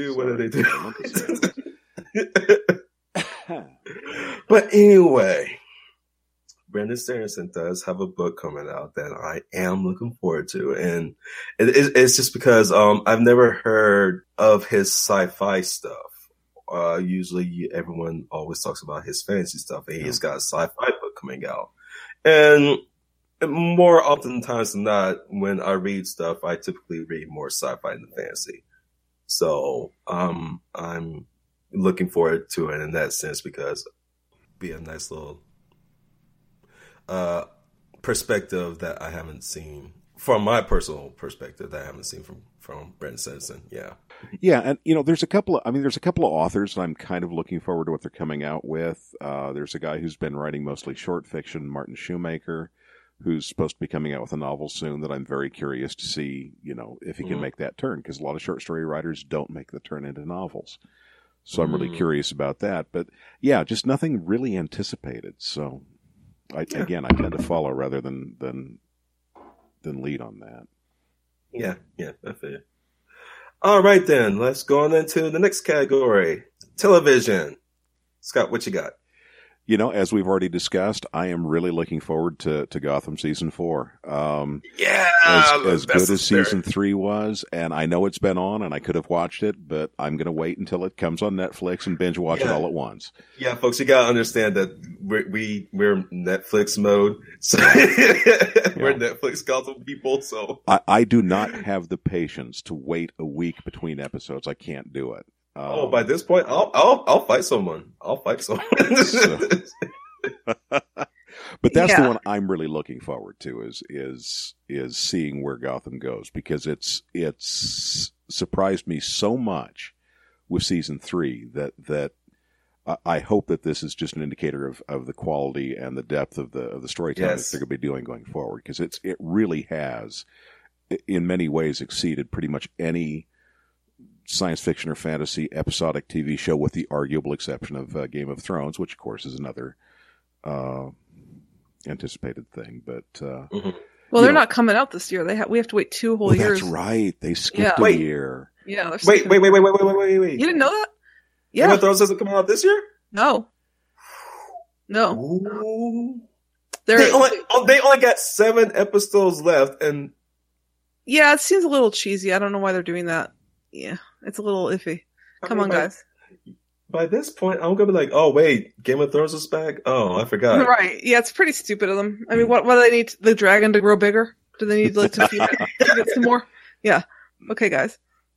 But anyway, Brandon Sanderson does have a book coming out that I am looking forward to, and it's just because I've never heard of his sci-fi stuff. Usually, everyone always talks about his fantasy stuff, and he's got a sci-fi book coming out. And more oftentimes than not, when I read stuff, I typically read more sci-fi than fantasy. So I'm looking forward to it in that sense because it'll be a nice little perspective that I haven't seen, from my personal perspective, that I haven't seen from Brandon Sanderson. Yeah, and there's a couple of authors that I'm kind of looking forward to what they're coming out with. There's a guy who's been writing mostly short fiction, Martin Shoemaker, who's supposed to be coming out with a novel soon that I'm very curious to see, if he can make that turn, because a lot of short story writers don't make the turn into novels. So I'm really curious about that. But yeah, just nothing really anticipated. So I tend to follow rather than lead on that. Yeah, I feel you. All right, then. Let's go on into the next category. Television. Scott, what you got? As we've already discussed, I am really looking forward to Gotham Season 4. As good as Season 3 was, and I know it's been on, and I could have watched it, but I'm going to wait until it comes on Netflix and binge watch it all at once. Yeah, folks, you got to understand that we're Netflix mode. So we're Netflix Gotham people, so. I do not have the patience to wait a week between episodes. I can't do it. By this point, I'll fight someone. But that's the one I'm really looking forward to is seeing where Gotham goes, because it's surprised me so much with Season 3 that I hope that this is just an indicator of the quality and the depth of the storytelling that they're going to be doing going forward, because it really has in many ways exceeded pretty much any science fiction or fantasy episodic TV show, with the arguable exception of Game of Thrones, which of course is another anticipated thing. But they're not coming out this year. We have to wait 2 whole years. That's right. They skipped a year. Yeah. Wait. You didn't know that? Yeah. Game of Thrones isn't coming out this year? No. Ooh. They only got 7 episodes left, and yeah, it seems a little cheesy. I don't know why they're doing that. Yeah, it's a little iffy. Come on, guys. By this point, I'm gonna be like, oh wait, Game of Thrones is back? Oh, I forgot. Right. Yeah, it's pretty stupid of them. I mean, what do they need the dragon to grow bigger? Do they need to feed it some more? Yeah. Okay, guys.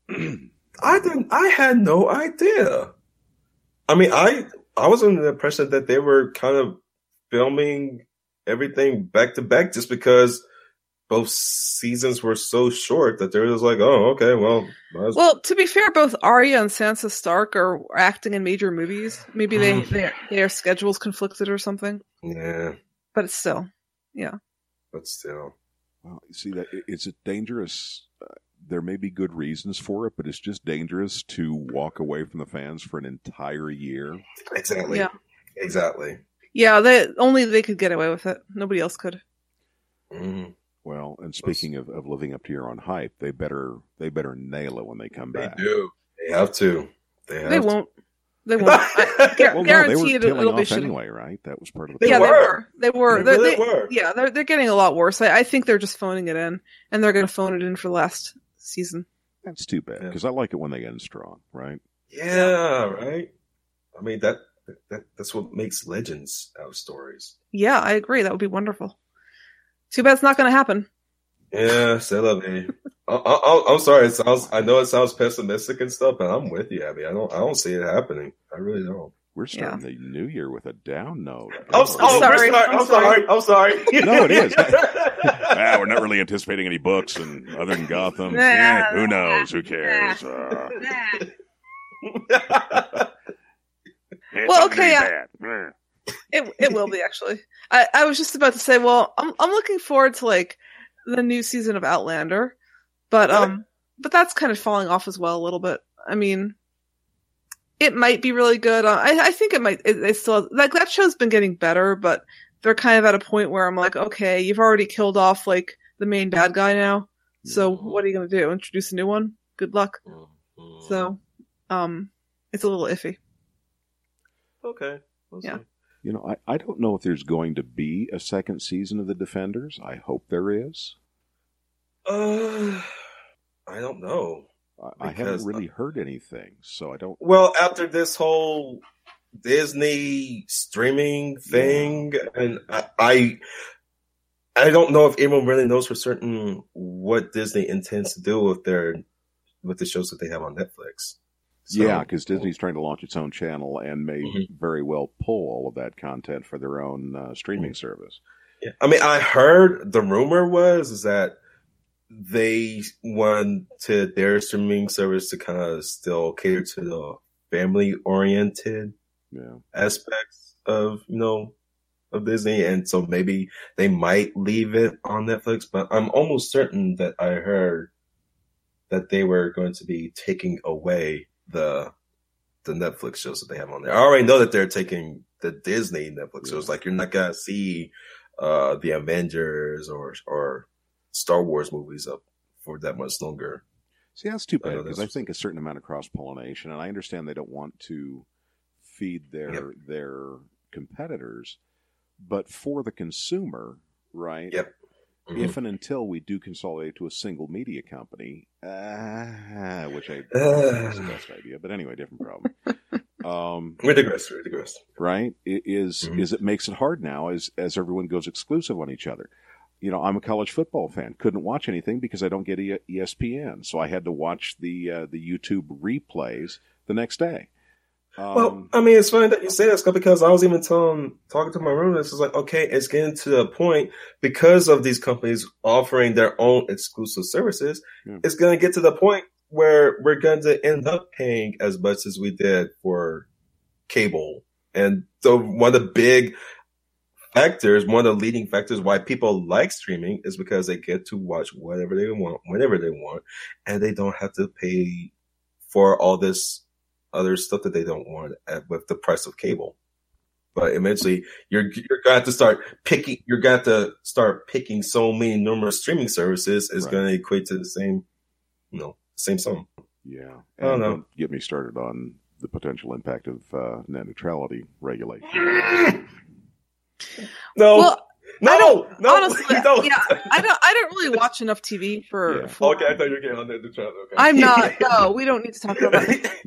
I had no idea. I mean, I was under the impression that they were kind of filming everything back to back just because both seasons were so short that they're just like, oh, okay, well. Well, to be fair, both Arya and Sansa Stark are acting in major movies. Maybe their schedules conflicted or something. Yeah. But it's still, yeah. But still. Well, you see, that it's dangerous. There may be good reasons for it, but it's just dangerous to walk away from the fans for an entire year. Exactly. Yeah. Exactly. Yeah, only they could get away with it. Nobody else could. Mm-hmm. Well, and speaking of living up to your own hype, they better nail it when they come back. They do. They have to. They won't. They won't. Well, no, they were Guaranteed tailing it'll be off shitty. anyway, right? That was part of the They Yeah, were. they were. They really were. Yeah, they're getting a lot worse. I think they're just phoning it in, and they're going to phone it in for the last season. That's too bad, because I like it when they end strong, right? Yeah, right. I mean that's what makes legends out of stories. Yeah, I agree. That would be wonderful. Too bad it's not going to happen. Yeah, c'est la vie. I'm sorry. I know it sounds pessimistic and stuff, but I'm with you, Abby. I don't see it happening. I really don't. We're starting the new year with a down note. I'm sorry. No, it is. We're not really anticipating any books, and other than Gotham, who knows? Who cares? Well, okay, it will be actually. I was just about to say, well, I'm looking forward to like the new season of Outlander, but that's kind of falling off as well a little bit. I mean, it might be really good. I think it might. It's still like that show's been getting better, but they're kind of at a point where I'm like, okay, you've already killed off like the main bad guy now, so what are you gonna do? Introduce a new one? Good luck. So, it's a little iffy. Okay. Yeah. You know, I don't know if there's going to be a second season of The Defenders. I hope there is. I don't know. I haven't really heard anything, so I don't. Well, after this whole Disney streaming thing, and I don't know if anyone really knows for certain what Disney intends to do with the shows that they have on Netflix. So, yeah, because Disney's trying to launch its own channel and may very well pull all of that content for their own streaming service. Yeah. I mean, I heard the rumor was that they wanted their streaming service to kind of still cater to the family-oriented aspects of Disney, and so maybe they might leave it on Netflix. But I'm almost certain that I heard that they were going to be taking away the Netflix shows that they have on there. I already know that they're taking the Disney Netflix shows. Like, you're not gonna see the Avengers or Star Wars movies up for that much longer. See, that's too bad, because I think a certain amount of cross-pollination, and I understand they don't want to feed their competitors, but for the consumer, right? Yep. Mm-hmm. If and until we do consolidate to a single media company, which I think is the best idea, but anyway, different problem. We digress. Right? Is it makes it hard now as everyone goes exclusive on each other. You know, I'm a college football fan. Couldn't watch anything because I don't get ESPN, so I had to watch the YouTube replays the next day. Well, I mean, it's funny that you say that, Scott, because I was even talking to my roommates. It's like, okay, it's getting to the point because of these companies offering their own exclusive services. Yeah. It's going to get to the point where we're going to end up paying as much as we did for cable. And so one of the big factors, one of the leading factors why people like streaming is because they get to watch whatever they want, whenever they want, and they don't have to pay for all this other stuff that they don't want with the price of cable. But eventually you're going to start picking, so many numerous streaming services is going to equate to the same, same sum. Yeah. I don't know. Don't get me started on the potential impact of net neutrality regulation. Honestly, yeah, I don't really watch enough TV for. Okay, I thought you were getting on net neutrality. Okay. I'm not. No, we don't need to talk about that.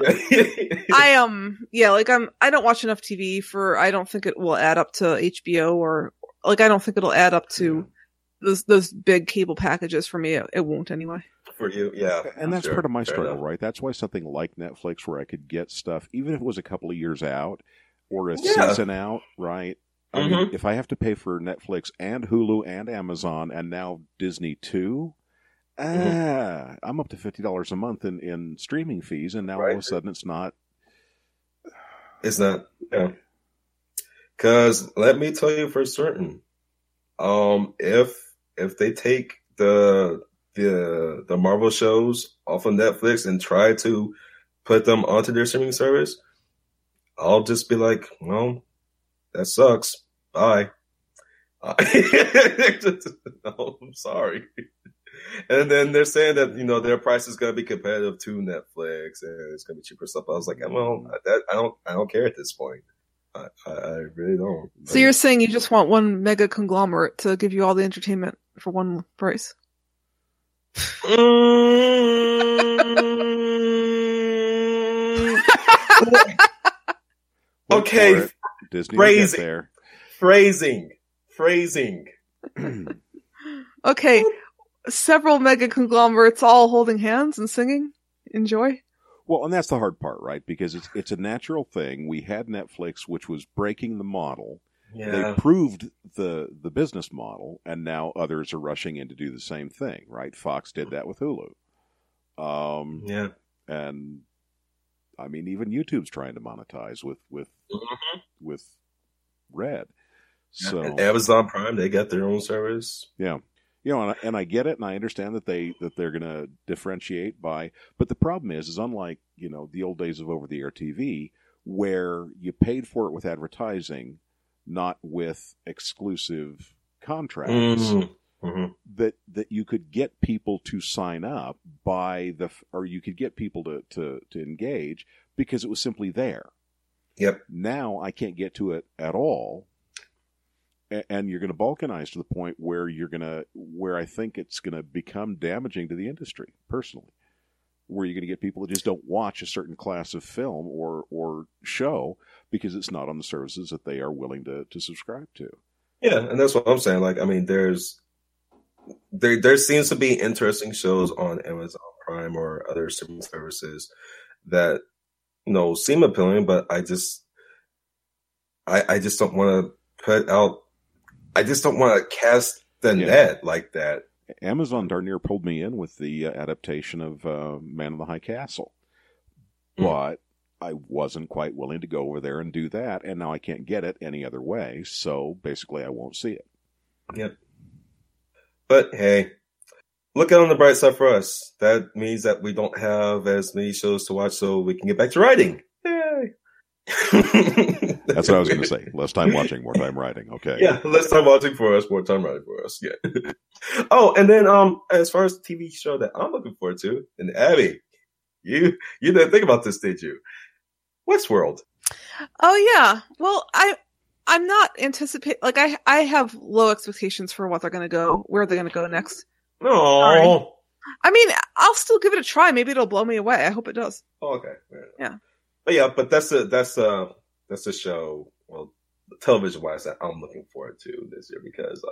I don't watch enough TV for. I don't think it will add up to HBO or I don't think it'll add up to those big cable packages for me. It won't anyway. For you, yeah. And that's part of my struggle, right? That's why something like Netflix, where I could get stuff, even if it was a couple of years out or a season out, right? I mean, if I have to pay for Netflix and Hulu and Amazon and now Disney too, I'm up to $50 a month in streaming fees, and now all of a sudden it's not. It's not, yeah. Because let me tell you for certain, if they take the Marvel shows off of Netflix and try to put them onto their streaming service, I'll just be like, well, that sucks. Bye. No, I'm sorry. And then they're saying that their price is going to be competitive to Netflix and it's going to be cheaper stuff. I was like, well, I don't care at this point. I really don't. So you're saying you just want one mega conglomerate to give you all the entertainment for one price? Okay, Disney will get there. Phrasing. Okay, several mega conglomerates all holding hands and singing. Enjoy. Well, and that's the hard part, right? Because it's a natural thing. We had Netflix, which was breaking the model. Yeah. They proved the business model, and now others are rushing in to do the same thing, right? Fox did that with Hulu. Yeah. And I mean, even YouTube's trying to monetize with Red. So and Amazon Prime, they got their own service. Yeah. And I get it, and I understand that they're going to differentiate by. But the problem is unlike the old days of over-the-air TV, where you paid for it with advertising, not with exclusive contracts. That you could get people to sign up or you could get people to engage because it was simply there. Yep. Now I can't get to it at all. And you're going to balkanize to the point where where I think it's going to become damaging to the industry, personally, where you're going to get people that just don't watch a certain class of film or show because it's not on the services that they are willing to subscribe to. Yeah, and that's what I'm saying. Like, I mean, there seems to be interesting shows on Amazon Prime or other streaming services that seem appealing, but I just don't want to put out. I just don't want to cast the net like that. Amazon darn near pulled me in with the adaptation of Man in the High Castle. But I wasn't quite willing to go over there and do that, and now I can't get it any other way, so basically I won't see it. Yep. But hey, look out on the bright side for us. That means that we don't have as many shows to watch, so we can get back to writing. Yay! That's what I was going to say. Less time watching, more time writing. Okay. Yeah, less time watching for us, more time writing for us. Yeah. Oh, and then as far as the TV show that I'm looking forward to, and Abby, you didn't think about this, did you? Westworld. Oh yeah. Well, I'm not anticipating. Like I have low expectations for what they're going to go, where they're going to go next. No. I mean, I'll still give it a try. Maybe it'll blow me away. I hope it does. Oh, okay. Yeah. But that's a show. Well, television wise, that I'm looking forward to this year because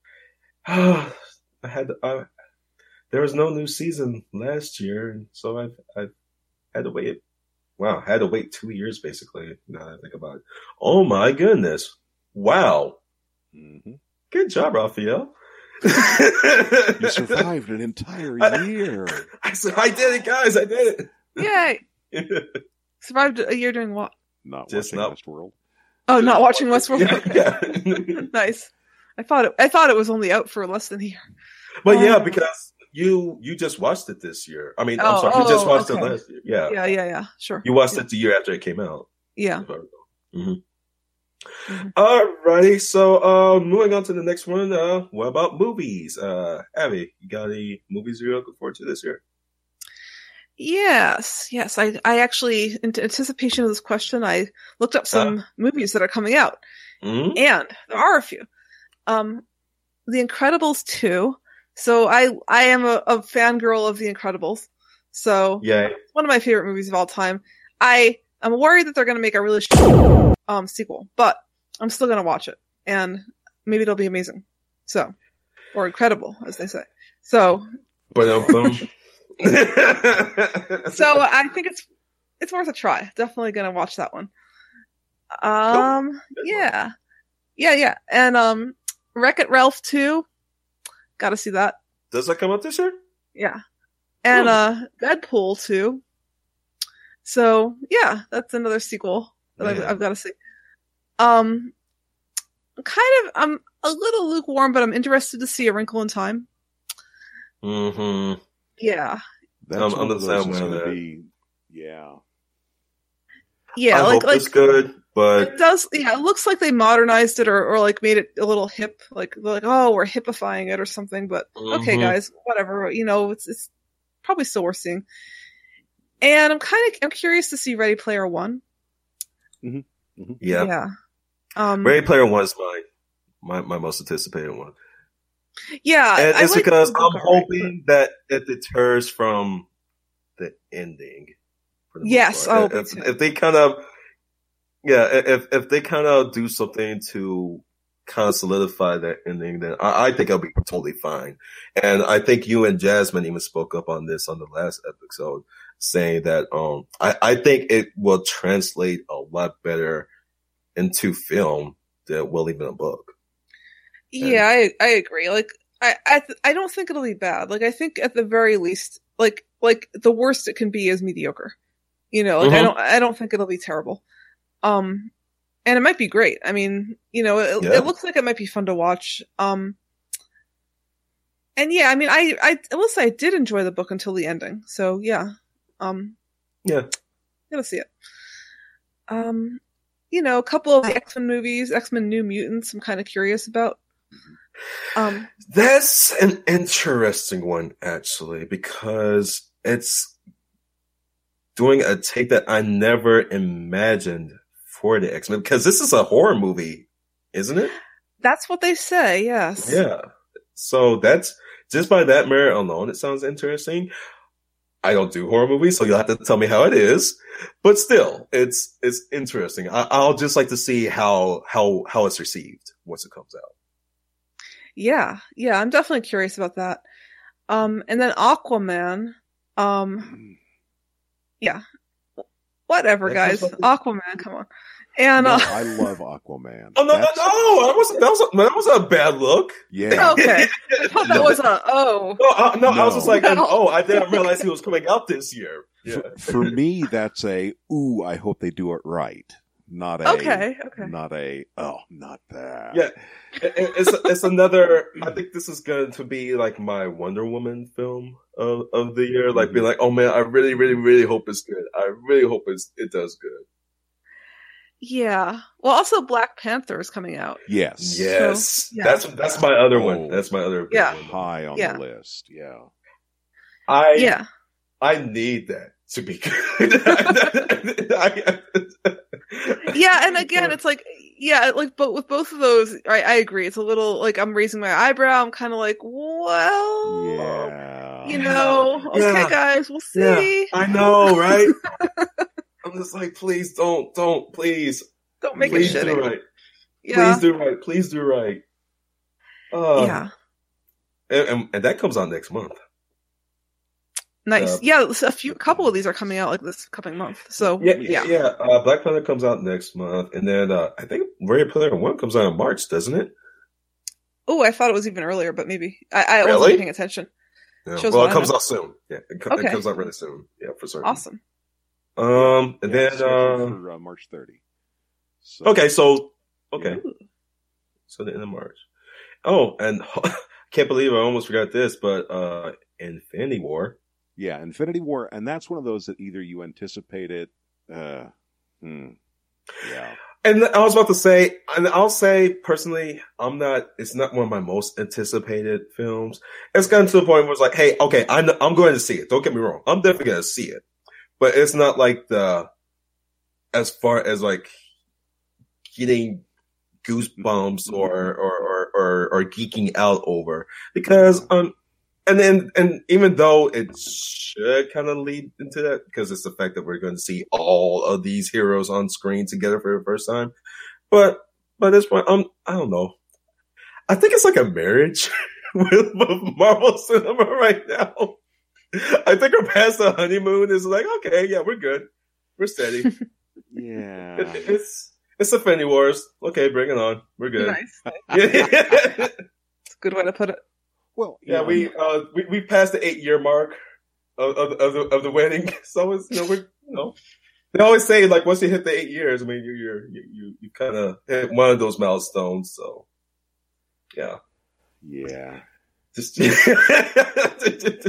there was no new season last year, and so I've had to wait. Wow, I had to wait 2 years basically. Now that I think about it. Oh my goodness! Wow. Mm-hmm. Good job, Raphael. You survived an entire year. I did it, guys. I did it. Yay! Survived a year doing what? Not watching Westworld. Oh, not watching Westworld. Yeah. Nice. I thought it was only out for less than a year. But yeah, because you just watched it this year. I mean, I'm sorry, you just watched it last year. Yeah. Yeah. Sure. You watched it the year after it came out. Yeah. Alrighty, so moving on to the next one. What about movies? Abby, you got any movies you're looking forward to this year? Yes. I actually, in anticipation of this question, I looked up some movies that are coming out, and there are a few. The Incredibles 2. So I am a fangirl of The Incredibles. So yeah, it's one of my favorite movies of all time. I'm worried that they're going to make a really shitty sequel, but I'm still going to watch it, and maybe it'll be amazing. So, or incredible, as they say. So, so I think it's worth a try. Definitely going to watch that one. Yeah. And Wreck-It Ralph 2. Got to see that. Does that come out this year? Yeah. And Deadpool 2. So yeah, that's another sequel that I've got to see. I'm a little lukewarm, but I'm interested to see A Wrinkle in Time. Mm-hmm. Yeah. That's on the same way going to be. Yeah. Yeah, I hope it's good, But it does. Yeah, it looks like they modernized it or like made it a little hip. Like oh, we're hippifying it or something. But okay, guys, whatever. It's probably still worth seeing. And I'm curious to see Ready Player One. Mm-hmm. Mm-hmm. Yeah. Ready Player One is my most anticipated one. Yeah, and it's because I'm hoping that it deters from the ending. Yes, if they kind of, if they kind of do something to kind of solidify that ending, then I think I'll be totally fine. And I think you and Jasmine even spoke up on this on the last episode, saying that I think it will translate a lot better into film than it will even a book. Yeah, I agree. Like, I don't think it'll be bad. Like, I think at the very least, like the worst it can be is mediocre. I don't think it'll be terrible. And it might be great. I mean, it looks like it might be fun to watch. And yeah, I mean, I will say I did enjoy the book until the ending. So yeah. Gotta see it. A couple of the X-Men movies, X-Men New Mutants, I'm kind of curious about. That's an interesting one, actually, because it's doing a take that I never imagined for the X-Men, because this is a horror movie, isn't it? That's what they say, yes. Yeah. So that's, just by that merit alone, it sounds interesting. I don't do horror movies, so you'll have to tell me how it is. But still, it's interesting. I'll just like to see how it's received once it comes out. Yeah, I'm definitely curious about that. And then Aquaman. Yeah. Whatever, guys. Aquaman, come on. And I love Aquaman. Oh no! That was a bad look. Yeah. Okay. I thought that was No, I was just like, I didn't realize he was coming out this year. Yeah. For me, that's I hope they do it right. Not a not that. Yeah, it's another. I think this is going to be like my Wonder Woman film of the year. Like, be like, oh man, I really, really, really hope it's good. I really hope it does good. Yeah. Well, also Black Panther is coming out. Yes. So, yeah. That's my other one. That's my other one. High on the list. Yeah. I need that to be good. Yeah, and again, it's like, but with both of those, I agree. It's a little like I'm raising my eyebrow. I'm kind of like, well, okay, guys, we'll see. Yeah, I know, right? I'm just like, please don't please make it shitty. Do right. Yeah. Please do right. Yeah. And that comes out next month. Nice. A couple of these are coming out like this coming month. So yeah. Black Panther comes out next month, and then I think Ready Player One comes out in March, doesn't it? Oh, I thought it was even earlier, but maybe I wasn't paying attention. Yeah. Well, it comes out soon. Yeah, it comes out really soon. Yeah, for certain. Awesome. And then for March 30. So the end of March. Oh, and I can't believe I almost forgot this, but Infinity War. Yeah, Infinity War, and that's one of those that either you anticipate it. Yeah. And I was about to say, and I'll say personally, it's not one of my most anticipated films. It's gotten to the point where it's like, hey, okay, I'm going to see it. Don't get me wrong. I'm definitely going to see it. But it's not like as far as like getting goosebumps or geeking out over, because, and even though it should kind of lead into that, because it's the fact that we're going to see all of these heroes on screen together for the first time. But by this point, I don't know. I think it's like a marriage with Marvel cinema right now. I think we're past the honeymoon. It's like, okay, yeah, we're good. We're steady. Yeah. It's Infinity Wars. Okay, bring it on. We're good. Nice. It's a good way to put it. Well, yeah, we passed the 8-year mark of the wedding, so it's they always say like once you hit the 8 years, I mean you kind of hit one of those milestones. So yeah.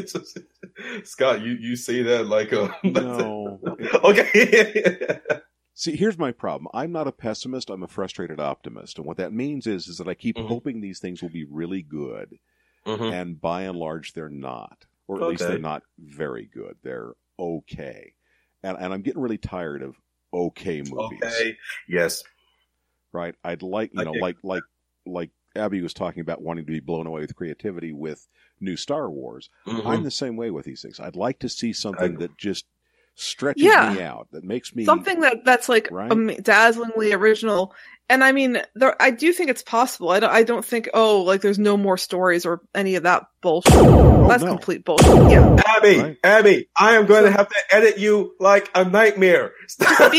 Scott, you say that like no. Okay. See, here's my problem. I'm not a pessimist. I'm a frustrated optimist. And what that means is that I keep hoping these things will be really good. And by and large, they're not. Or at least they're not very good. They're okay. And I'm getting really tired of okay movies. Okay. Yes. Right? I'd like, like Abby was talking about wanting to be blown away with creativity with new Star Wars. I'm the same way with these things. I'd like to see something that just stretches me out, that makes me something that's like dazzlingly original. And I mean, I do think it's possible. I don't think like there's no more stories or any of that bullshit. That's complete bullshit. Yeah, Abby, I am going to have to edit you like a nightmare. Stop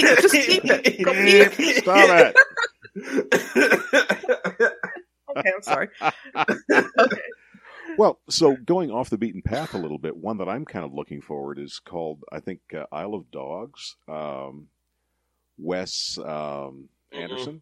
it. Okay, I'm sorry. Okay. Well, so going off the beaten path a little bit, one that I'm kind of looking forward is called, I think, Isle of Dogs. Wes Anderson.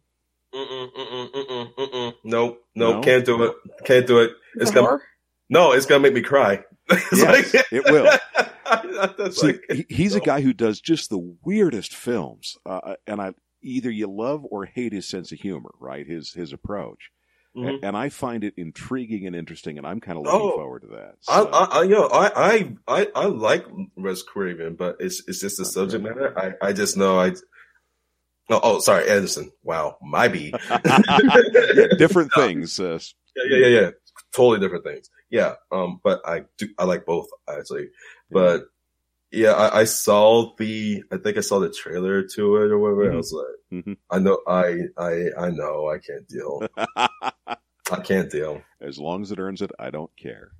No, can't do it. Can't do it. It's gonna make me cry. Yes, it will. He's a guy who does just the weirdest films, and either you love or hate his sense of humor, right? His approach. And I find it intriguing and interesting, and I'm kind of looking forward to that. So. I like Wes Craven, but it's just the subject matter. I just know sorry, Anderson. Wow, my B. Different things. Yeah. Totally different things. Yeah. But I like both actually. But yeah, I saw the trailer to it or whatever. I was like, I know I can't deal. I can't deal. As long as it earns it, I don't care.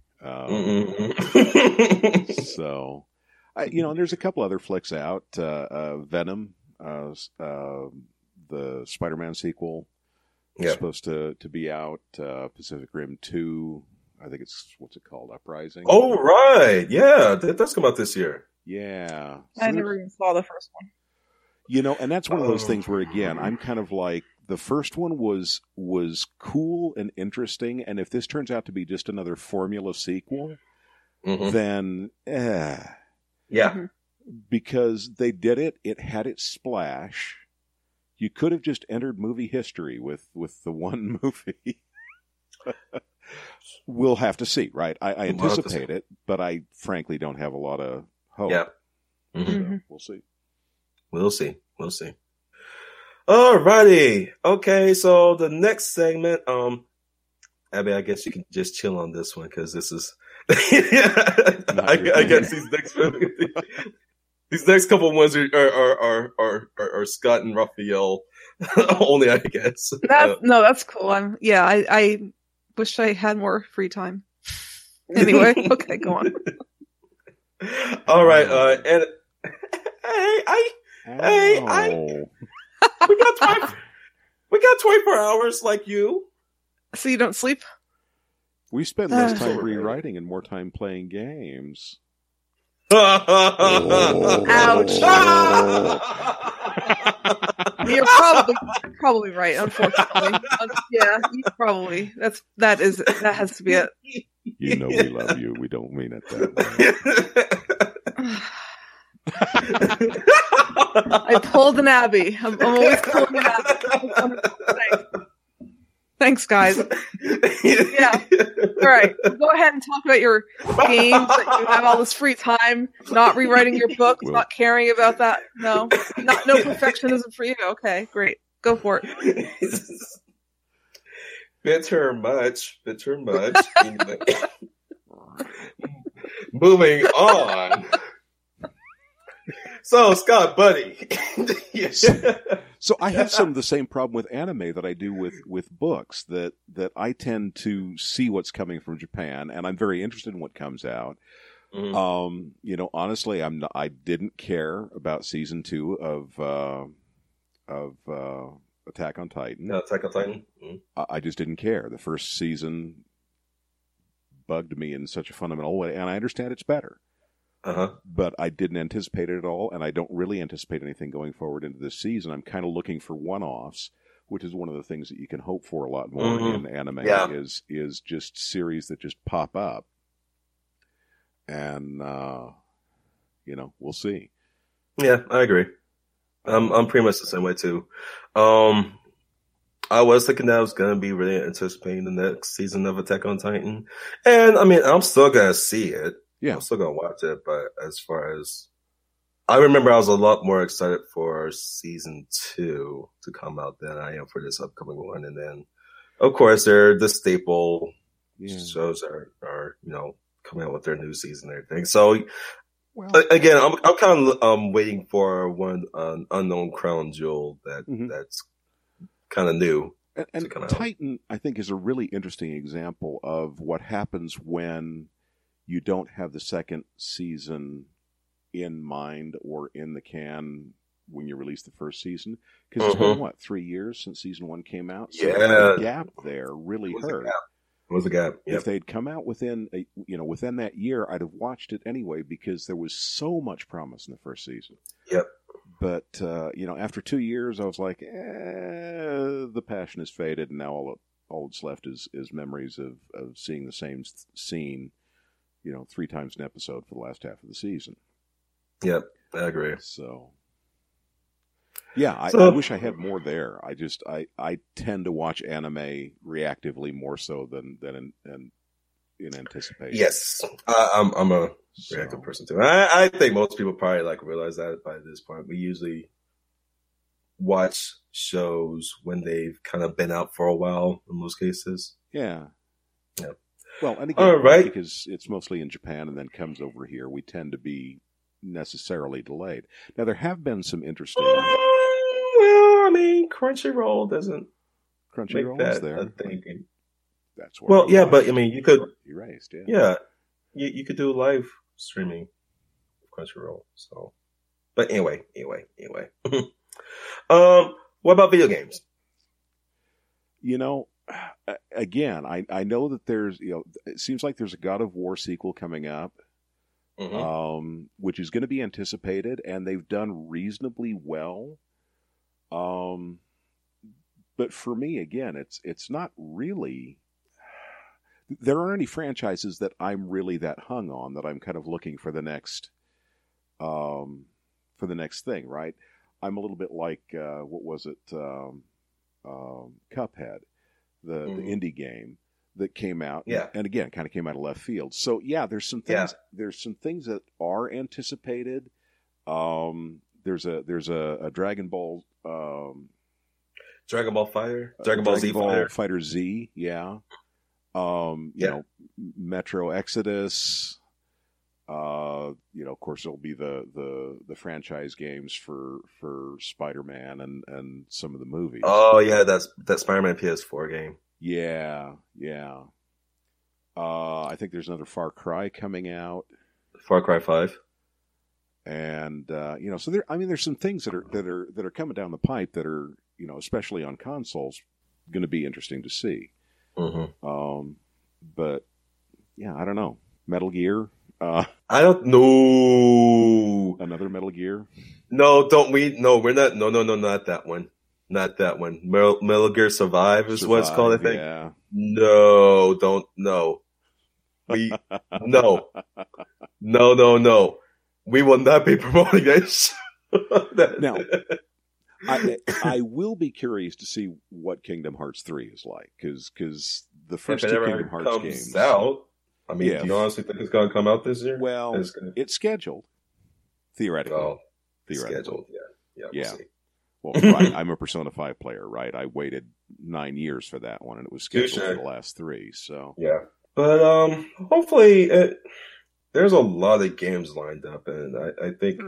So, and there's a couple other flicks out. Venom, the Spider-Man sequel, is supposed to be out. Pacific Rim 2. I think it's, what's it called? Uprising. Oh, right. Yeah, that does come out this year. Yeah. I never even saw the first one. And that's one of those things where, again, I'm kind of like, the first one was cool and interesting, and if this turns out to be just another formula sequel, then, because they did it, it had its splash. You could have just entered movie history with the one movie. We'll have to see, right? I anticipate it, but I frankly don't have a lot of hope. Yeah. So we'll see. We'll see. Alrighty. Okay, so the next segment, Abby, I guess you can just chill on this one because this is I guess these next couple ones are Scott and Raphael only, I guess. That's cool. I wish I had more free time. Anyway, okay, go on. All right, and we got 24 hours like you. So you don't sleep? We spend less time rewriting and more time playing games. Ouch. You're probably right, unfortunately. Yeah, that has to be it. You know we love you. We don't mean it that way. I pulled an Abby. I'm always pulling an Abby. Thanks, guys. Yeah. All right. Go ahead and talk about your games that you have all this free time, not rewriting your books, not caring about that. No perfectionism for you. Okay, great. Go for it. Bitter much. Moving on. So, Scott, buddy. So I have some of the same problem with anime that I do with books, that I tend to see what's coming from Japan, and I'm very interested in what comes out. Honestly, I didn't care about season 2 of Attack on Titan. Attack on Titan. I just didn't care. The first season bugged me in such a fundamental way, and I understand it's better. But I didn't anticipate it at all, and I don't really anticipate anything going forward into this season. I'm kind of looking for one-offs, which is one of the things that you can hope for a lot more in anime, is just series that just pop up. And, we'll see. Yeah, I agree. I'm pretty much the same way too. I was thinking that I was going to be really anticipating the next season of Attack on Titan. And I mean, I'm still going to see it. Yeah. I'm still going to watch it. But as far as, I remember I was a lot more excited for season 2 to come out than I am for this upcoming one. And then, of course, they're the staple shows are, you know, coming out with their new season and everything. So, again, I'm kind of waiting for one unknown crown jewel that's kind of new. And Titan, I think, is a really interesting example of what happens when you don't have the second season in mind or in the can when you release the first season. Because it's been, 3 years since season 1 came out? So the gap there really hurt. It was a gap. Yep. If they'd come out within that year, I'd have watched it anyway because there was so much promise in the first season. Yep. But, after 2 years, I was like, the passion has faded, and now all that's left is memories of seeing the same scene, 3 times an episode for the last half of the season. Yep, I agree. So, yeah, I wish I had more there. I tend to watch anime reactively more so than in anticipation. Yes, I'm a reactive person too. I think most people probably realize that by this point. We usually watch shows when they've kind of been out for a while in most cases. Yeah. Yeah. Well, and again, all right, because it's mostly in Japan and then comes over here, we tend to be necessarily delayed. Now, there have been some interesting. Well, I mean, Crunchyroll doesn't. Crunchyroll's there. A thing. That's where. Well, yeah, but I mean, you could erased. Yeah. Yeah, you could do live streaming of Crunchyroll. So, but anyway. What about video games? Again, I know that there's it seems like there's a God of War sequel coming up. Which is going to be anticipated, and they've done reasonably well. But for me, again, it's not really. There aren't any franchises that I'm really that hung on that I'm kind of looking for the next thing, right? I'm a little bit like what was it, Cuphead, the indie game that came out, and again, kind of came out of left field. So there's some things. There's some things that are anticipated. There's a Dragon Ball. Dragon Ball Fighter, Dragon Ball Z Fighter Z, you know, Metro Exodus. Of course, there'll be the franchise games for Spider-Man and some of the movies. Oh yeah, that Spider-Man PS4 game. Yeah. I think there's another Far Cry coming out. Far Cry 5. And so there's some things that are coming down the pipe that are, especially on consoles, going to be interesting to see. But yeah, I don't know. Metal Gear. I don't know. Another Metal Gear. No, we're not. No, not that one. Not that one. Metal Gear Survive is what it's called, I think. Yeah. No, don't. No. No. We will not be promoting this. Now, I will be curious to see what Kingdom Hearts 3 is like, because the first two Kingdom Hearts games out. I mean, do you honestly think it's going to come out this year? Well, it's scheduled, theoretically. Oh, scheduled, yeah. We'll see. Well, right, I'm a Persona 5 player, right? I waited 9 years for that one, and it was scheduled for the last 3. So yeah, but hopefully, there's a lot of games lined up, and I think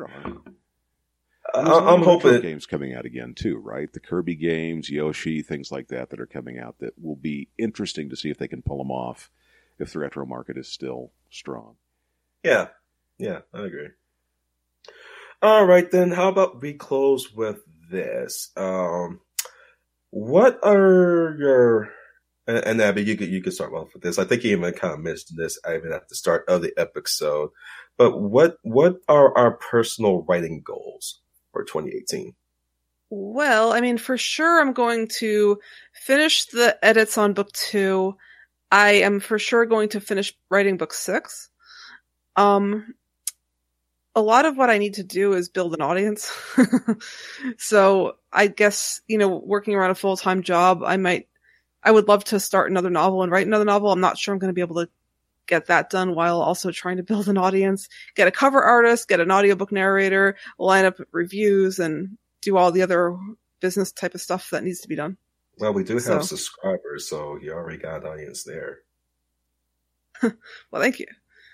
I'm hoping games coming out again too, right? The Kirby games, Yoshi, things like that are coming out that will be interesting to see if they can pull them off if the retro market is still strong. Yeah, I agree. All right, then. How about we close with this? What are your and Abby? You could start off with this. I think you even kind of mentioned this even at the start of the episode. But what are our personal writing goals for 2018? Well, I mean, for sure, I'm going to finish the edits on book 2. I am for sure going to finish writing book 6. a lot of what I need to do is build an audience. So I guess, working around a full-time job, I would love to start another novel and write another novel. I'm not sure I'm going to be able to get that done while also trying to build an audience, get a cover artist, get an audiobook narrator, line up reviews, and do all the other business type of stuff that needs to be done. Well, we do have subscribers, so you already got an audience there. Well, thank you.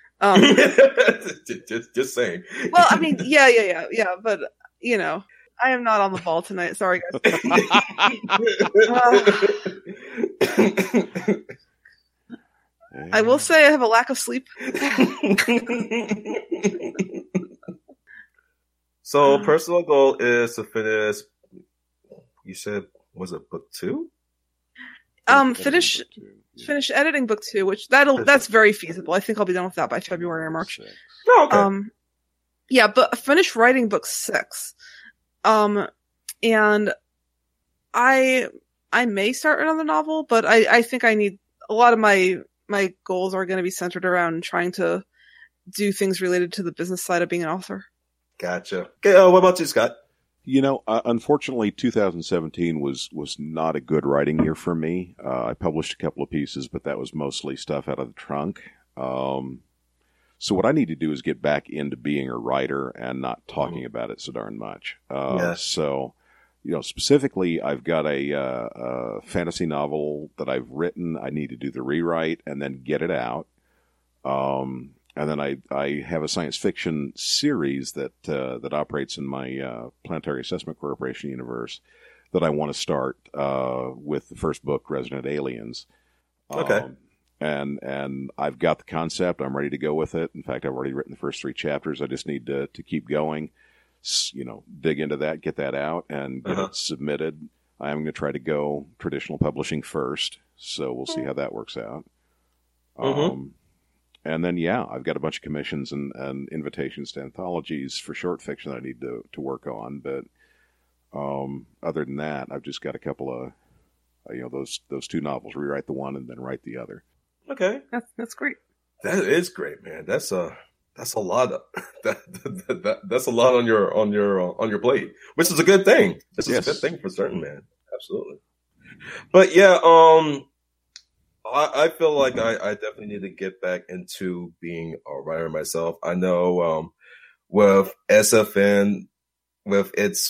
Just saying. Well, I mean, yeah, but I am not on the ball tonight. Sorry, guys. I will say I have a lack of sleep. So, personal goal is finish. You said, was it book 2? Finish editing book 2, which that's very feasible. I think I'll be done with that by February or March. Oh, okay. Yeah, but finish writing book 6. And I may start another novel, but I think I need a lot of my goals are going to be centered around trying to do things related to the business side of being an author. Gotcha. Okay, what about you, Scott? Unfortunately, 2017 was not a good writing year for me. I published a couple of pieces, but that was mostly stuff out of the trunk. So what I need to do is get back into being a writer and not talking about it so darn much. So, specifically, I've got a fantasy novel that I've written. I need to do the rewrite and then get it out. And then I have a science fiction series that operates in my Planetary Assessment Corporation universe that I want to start with the first book, Resident Aliens. Okay. And I've got the concept. I'm ready to go with it. In fact, I've already written the first 3 chapters. I just need to keep going, dig into that, get that out, and get it submitted. I'm going to try to go traditional publishing first, so we'll see how that works out. And then, I've got a bunch of commissions and invitations to anthologies for short fiction that I need to work on. But other than that, I've just got a couple of, those 2 novels, rewrite the one and then write the other. Okay. That's great. That is great, man. That's a lot of, that's a lot on your plate, which is a good thing. This is a good thing for certain, man. Absolutely. But yeah, I feel like I definitely need to get back into being a writer myself. I know with SFN, with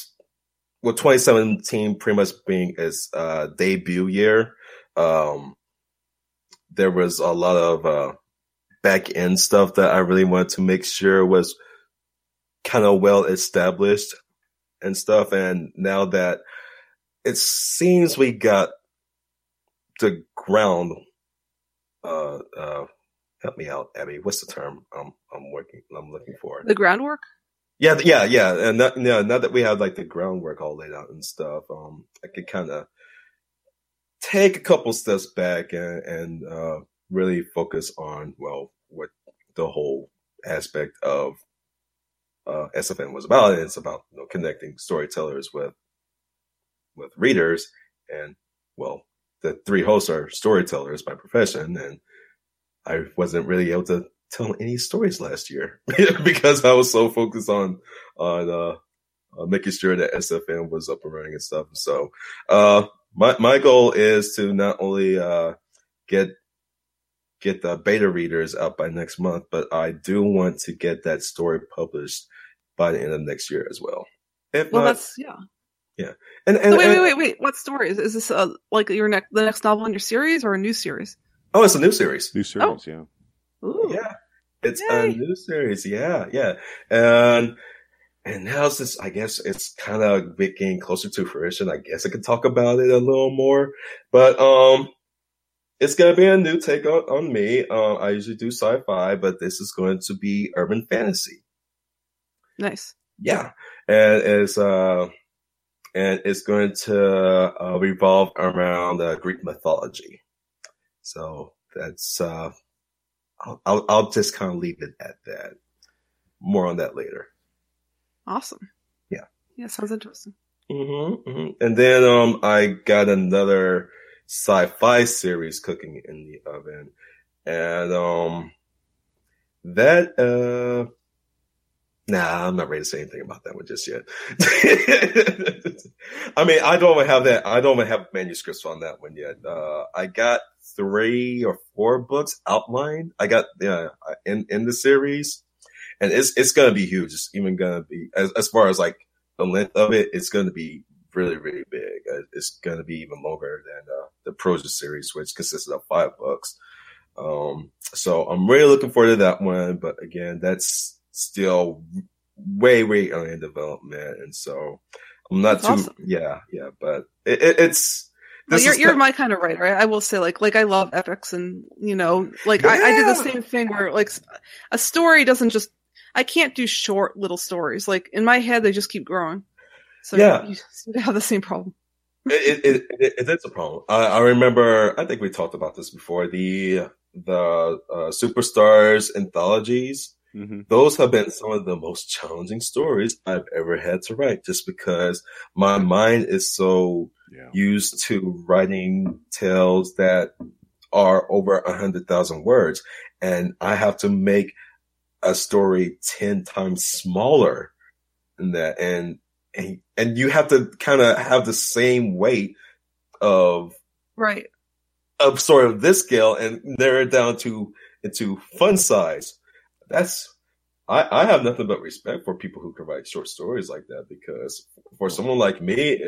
2017 pretty much being its debut year, there was a lot of back end stuff that I really wanted to make sure was kind of well established and stuff. And now that it seems we got the ground, help me out, Abby. What's the term I'm looking for? The groundwork? Yeah. And now that we have like the groundwork all laid out and stuff, I could kind of take a couple steps back and really focus on, what the whole aspect of SFN was about. And it's about connecting storytellers with readers, and the 3 hosts are storytellers by profession, and I wasn't really able to tell any stories last year because I was so focused on making sure that SFN was up and running and stuff. So my goal is to not only get the beta readers out by next month, but I do want to get that story published by the end of next year as well. If not, that's yeah. And so wait. What story is this? Like the next novel in your series or a new series? Oh, it's a new series. Yeah. Ooh. Yeah. It's a new series. Yeah. And now since I guess it's kind of getting closer to fruition, I guess I could talk about it a little more. But it's gonna be a new take on me. I usually do sci-fi, but this is going to be urban fantasy. Nice. Yeah, and it's going to revolve around Greek mythology. So that's I'll just kind of leave it at that. More on that later. Awesome. Yeah, sounds interesting. And then I got another sci-fi series cooking in the oven, and Nah, I'm not ready to say anything about that one just yet. I mean, I don't even have that. I don't even have manuscripts on that one yet. I got 3 or 4 books outlined. I got in the series, and it's gonna be huge. It's even gonna be as far as like the length of it. It's gonna be really, really big. It's gonna be even longer than the Prosa series, which consisted of 5 books. So I'm really looking forward to that one. But again, that's still way early in development, and so I'm not That's too awesome. yeah, but it's Well, you're my kind of writer, right? I will say, like I love epics, and like I did the same thing where like a story doesn't just, I can't do short little stories. Like in my head, they just keep growing. So you seem to have the same problem. It is a problem. I remember, I think we talked about this before, the Superstars anthologies. Mm-hmm. Those have been some of the most challenging stories I've ever had to write, just because my mind is so used to writing tales that are over 100,000 words, and I have to make a story 10 times smaller than that, and you have to kind of have the same weight of sort of this scale and narrow it down into fun size. I have nothing but respect for people who can write short stories like that, because for someone like me,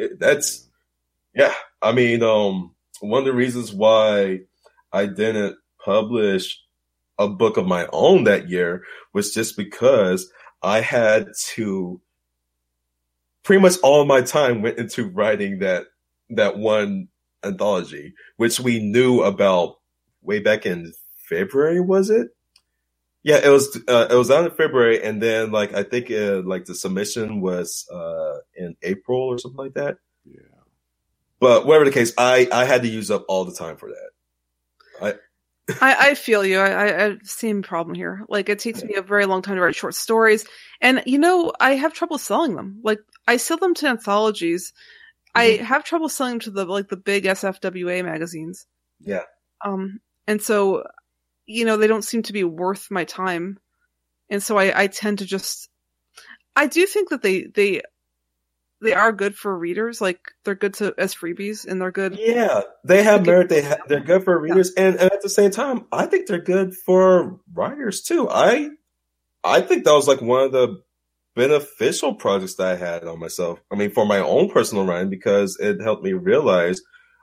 I mean, one of the reasons why I didn't publish a book of my own that year was just because I had to, pretty much all my time went into writing that one anthology, which we knew about way back in February, was it? Yeah, it was out in February, and then like I think like the submission was in April or something like that. Yeah. But whatever the case, I had to use up all the time for that. I feel you. I have the same problem here. Like it takes me a very long time to write short stories, and I have trouble selling them. Like I sell them to anthologies. Mm-hmm. I have trouble selling them to the big SFWA magazines. Yeah. And so, they don't seem to be worth my time. And so I tend to just, I do think that they are good for readers. Like they're good as freebies, and they're good. Yeah, they have merit. They're good for readers. And at the same time, I think they're good for writers too. I think that was like one of the beneficial projects that I had on myself. I mean, for my own personal writing, because it helped me realize,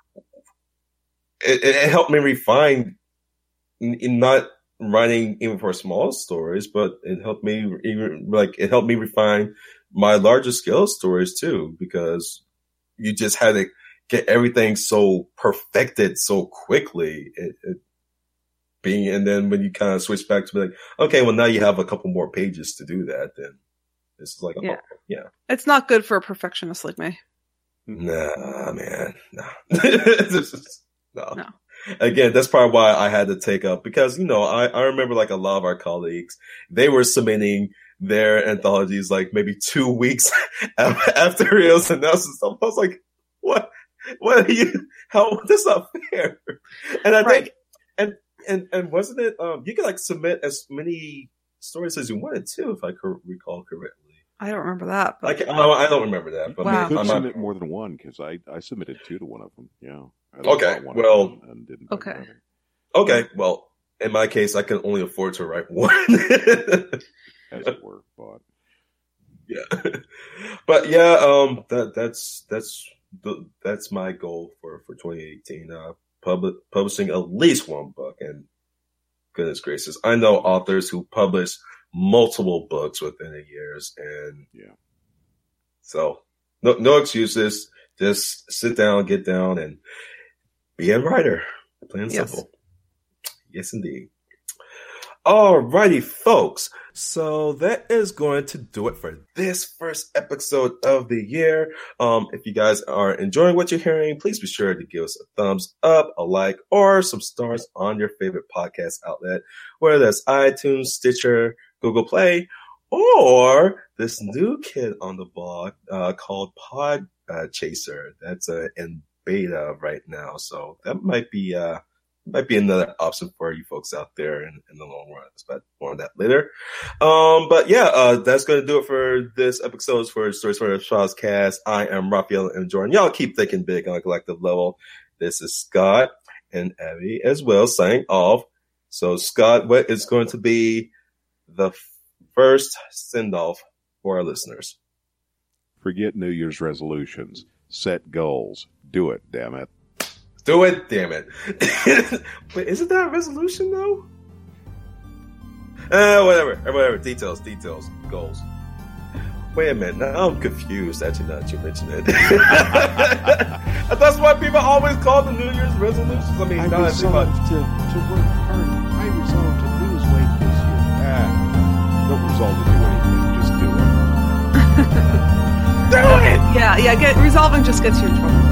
it helped me refine in not writing even for small stories, but it helped me refine my larger scale stories too, because you just had to get everything so perfected so quickly. And then when you kind of switch back to be like, okay, well now you have a couple more pages to do that, then it's like, it's not good for a perfectionist like me. Nah, man, no. Again, that's probably why I had to take up, because, I remember like a lot of our colleagues, they were submitting their anthologies like maybe 2 weeks after it was announced and stuff. I was like, what are you, that's not fair. And I think, and wasn't it, you could like submit as many stories as you wanted too, if I recall correctly. I don't remember that. But... I don't remember that. But wow. You could submit more than one, because I submitted 2 to one of them. Yeah. Okay. Well. Okay. Okay. Well, in my case, I can only afford to write one. As it were, but yeah. But yeah, that's my goal for 2018. Publishing at least one book, and goodness gracious, I know authors who publish multiple books within a years, and so no excuses. Just sit down, get down, and be a writer. Plain and simple. Yes, indeed. Alrighty, folks. So that is going to do it for this first episode of the year. If you guys are enjoying what you're hearing, please be sure to give us a thumbs up, a like, or some stars on your favorite podcast outlet, whether that's iTunes, Stitcher, Google Play, or this new kid on the blog called Podchaser. That's in beta right now, so that might be another option for you folks out there in the long run. But on that later. But yeah, that's going to do it for this episode for Stories for Nerds podcast. I am Raphael and Jordan. Y'all keep thinking big on a collective level. This is Scott and Abby as well, signing off. So, Scott, what is going to be the first send-off for our listeners? Forget New Year's resolutions. Set goals. Do it, damn it. Do it, damn it. Wait, isn't that a resolution, though? Whatever. Details. Goals. Wait a minute. Now I'm confused, actually, now that you mentioned it. That's why people always call the New Year's resolutions. I mean, I resolved to work hard. I resolved to lose weight this year. Don't resolve to do anything. Just do it. Do it! Yeah, resolving just gets you in trouble.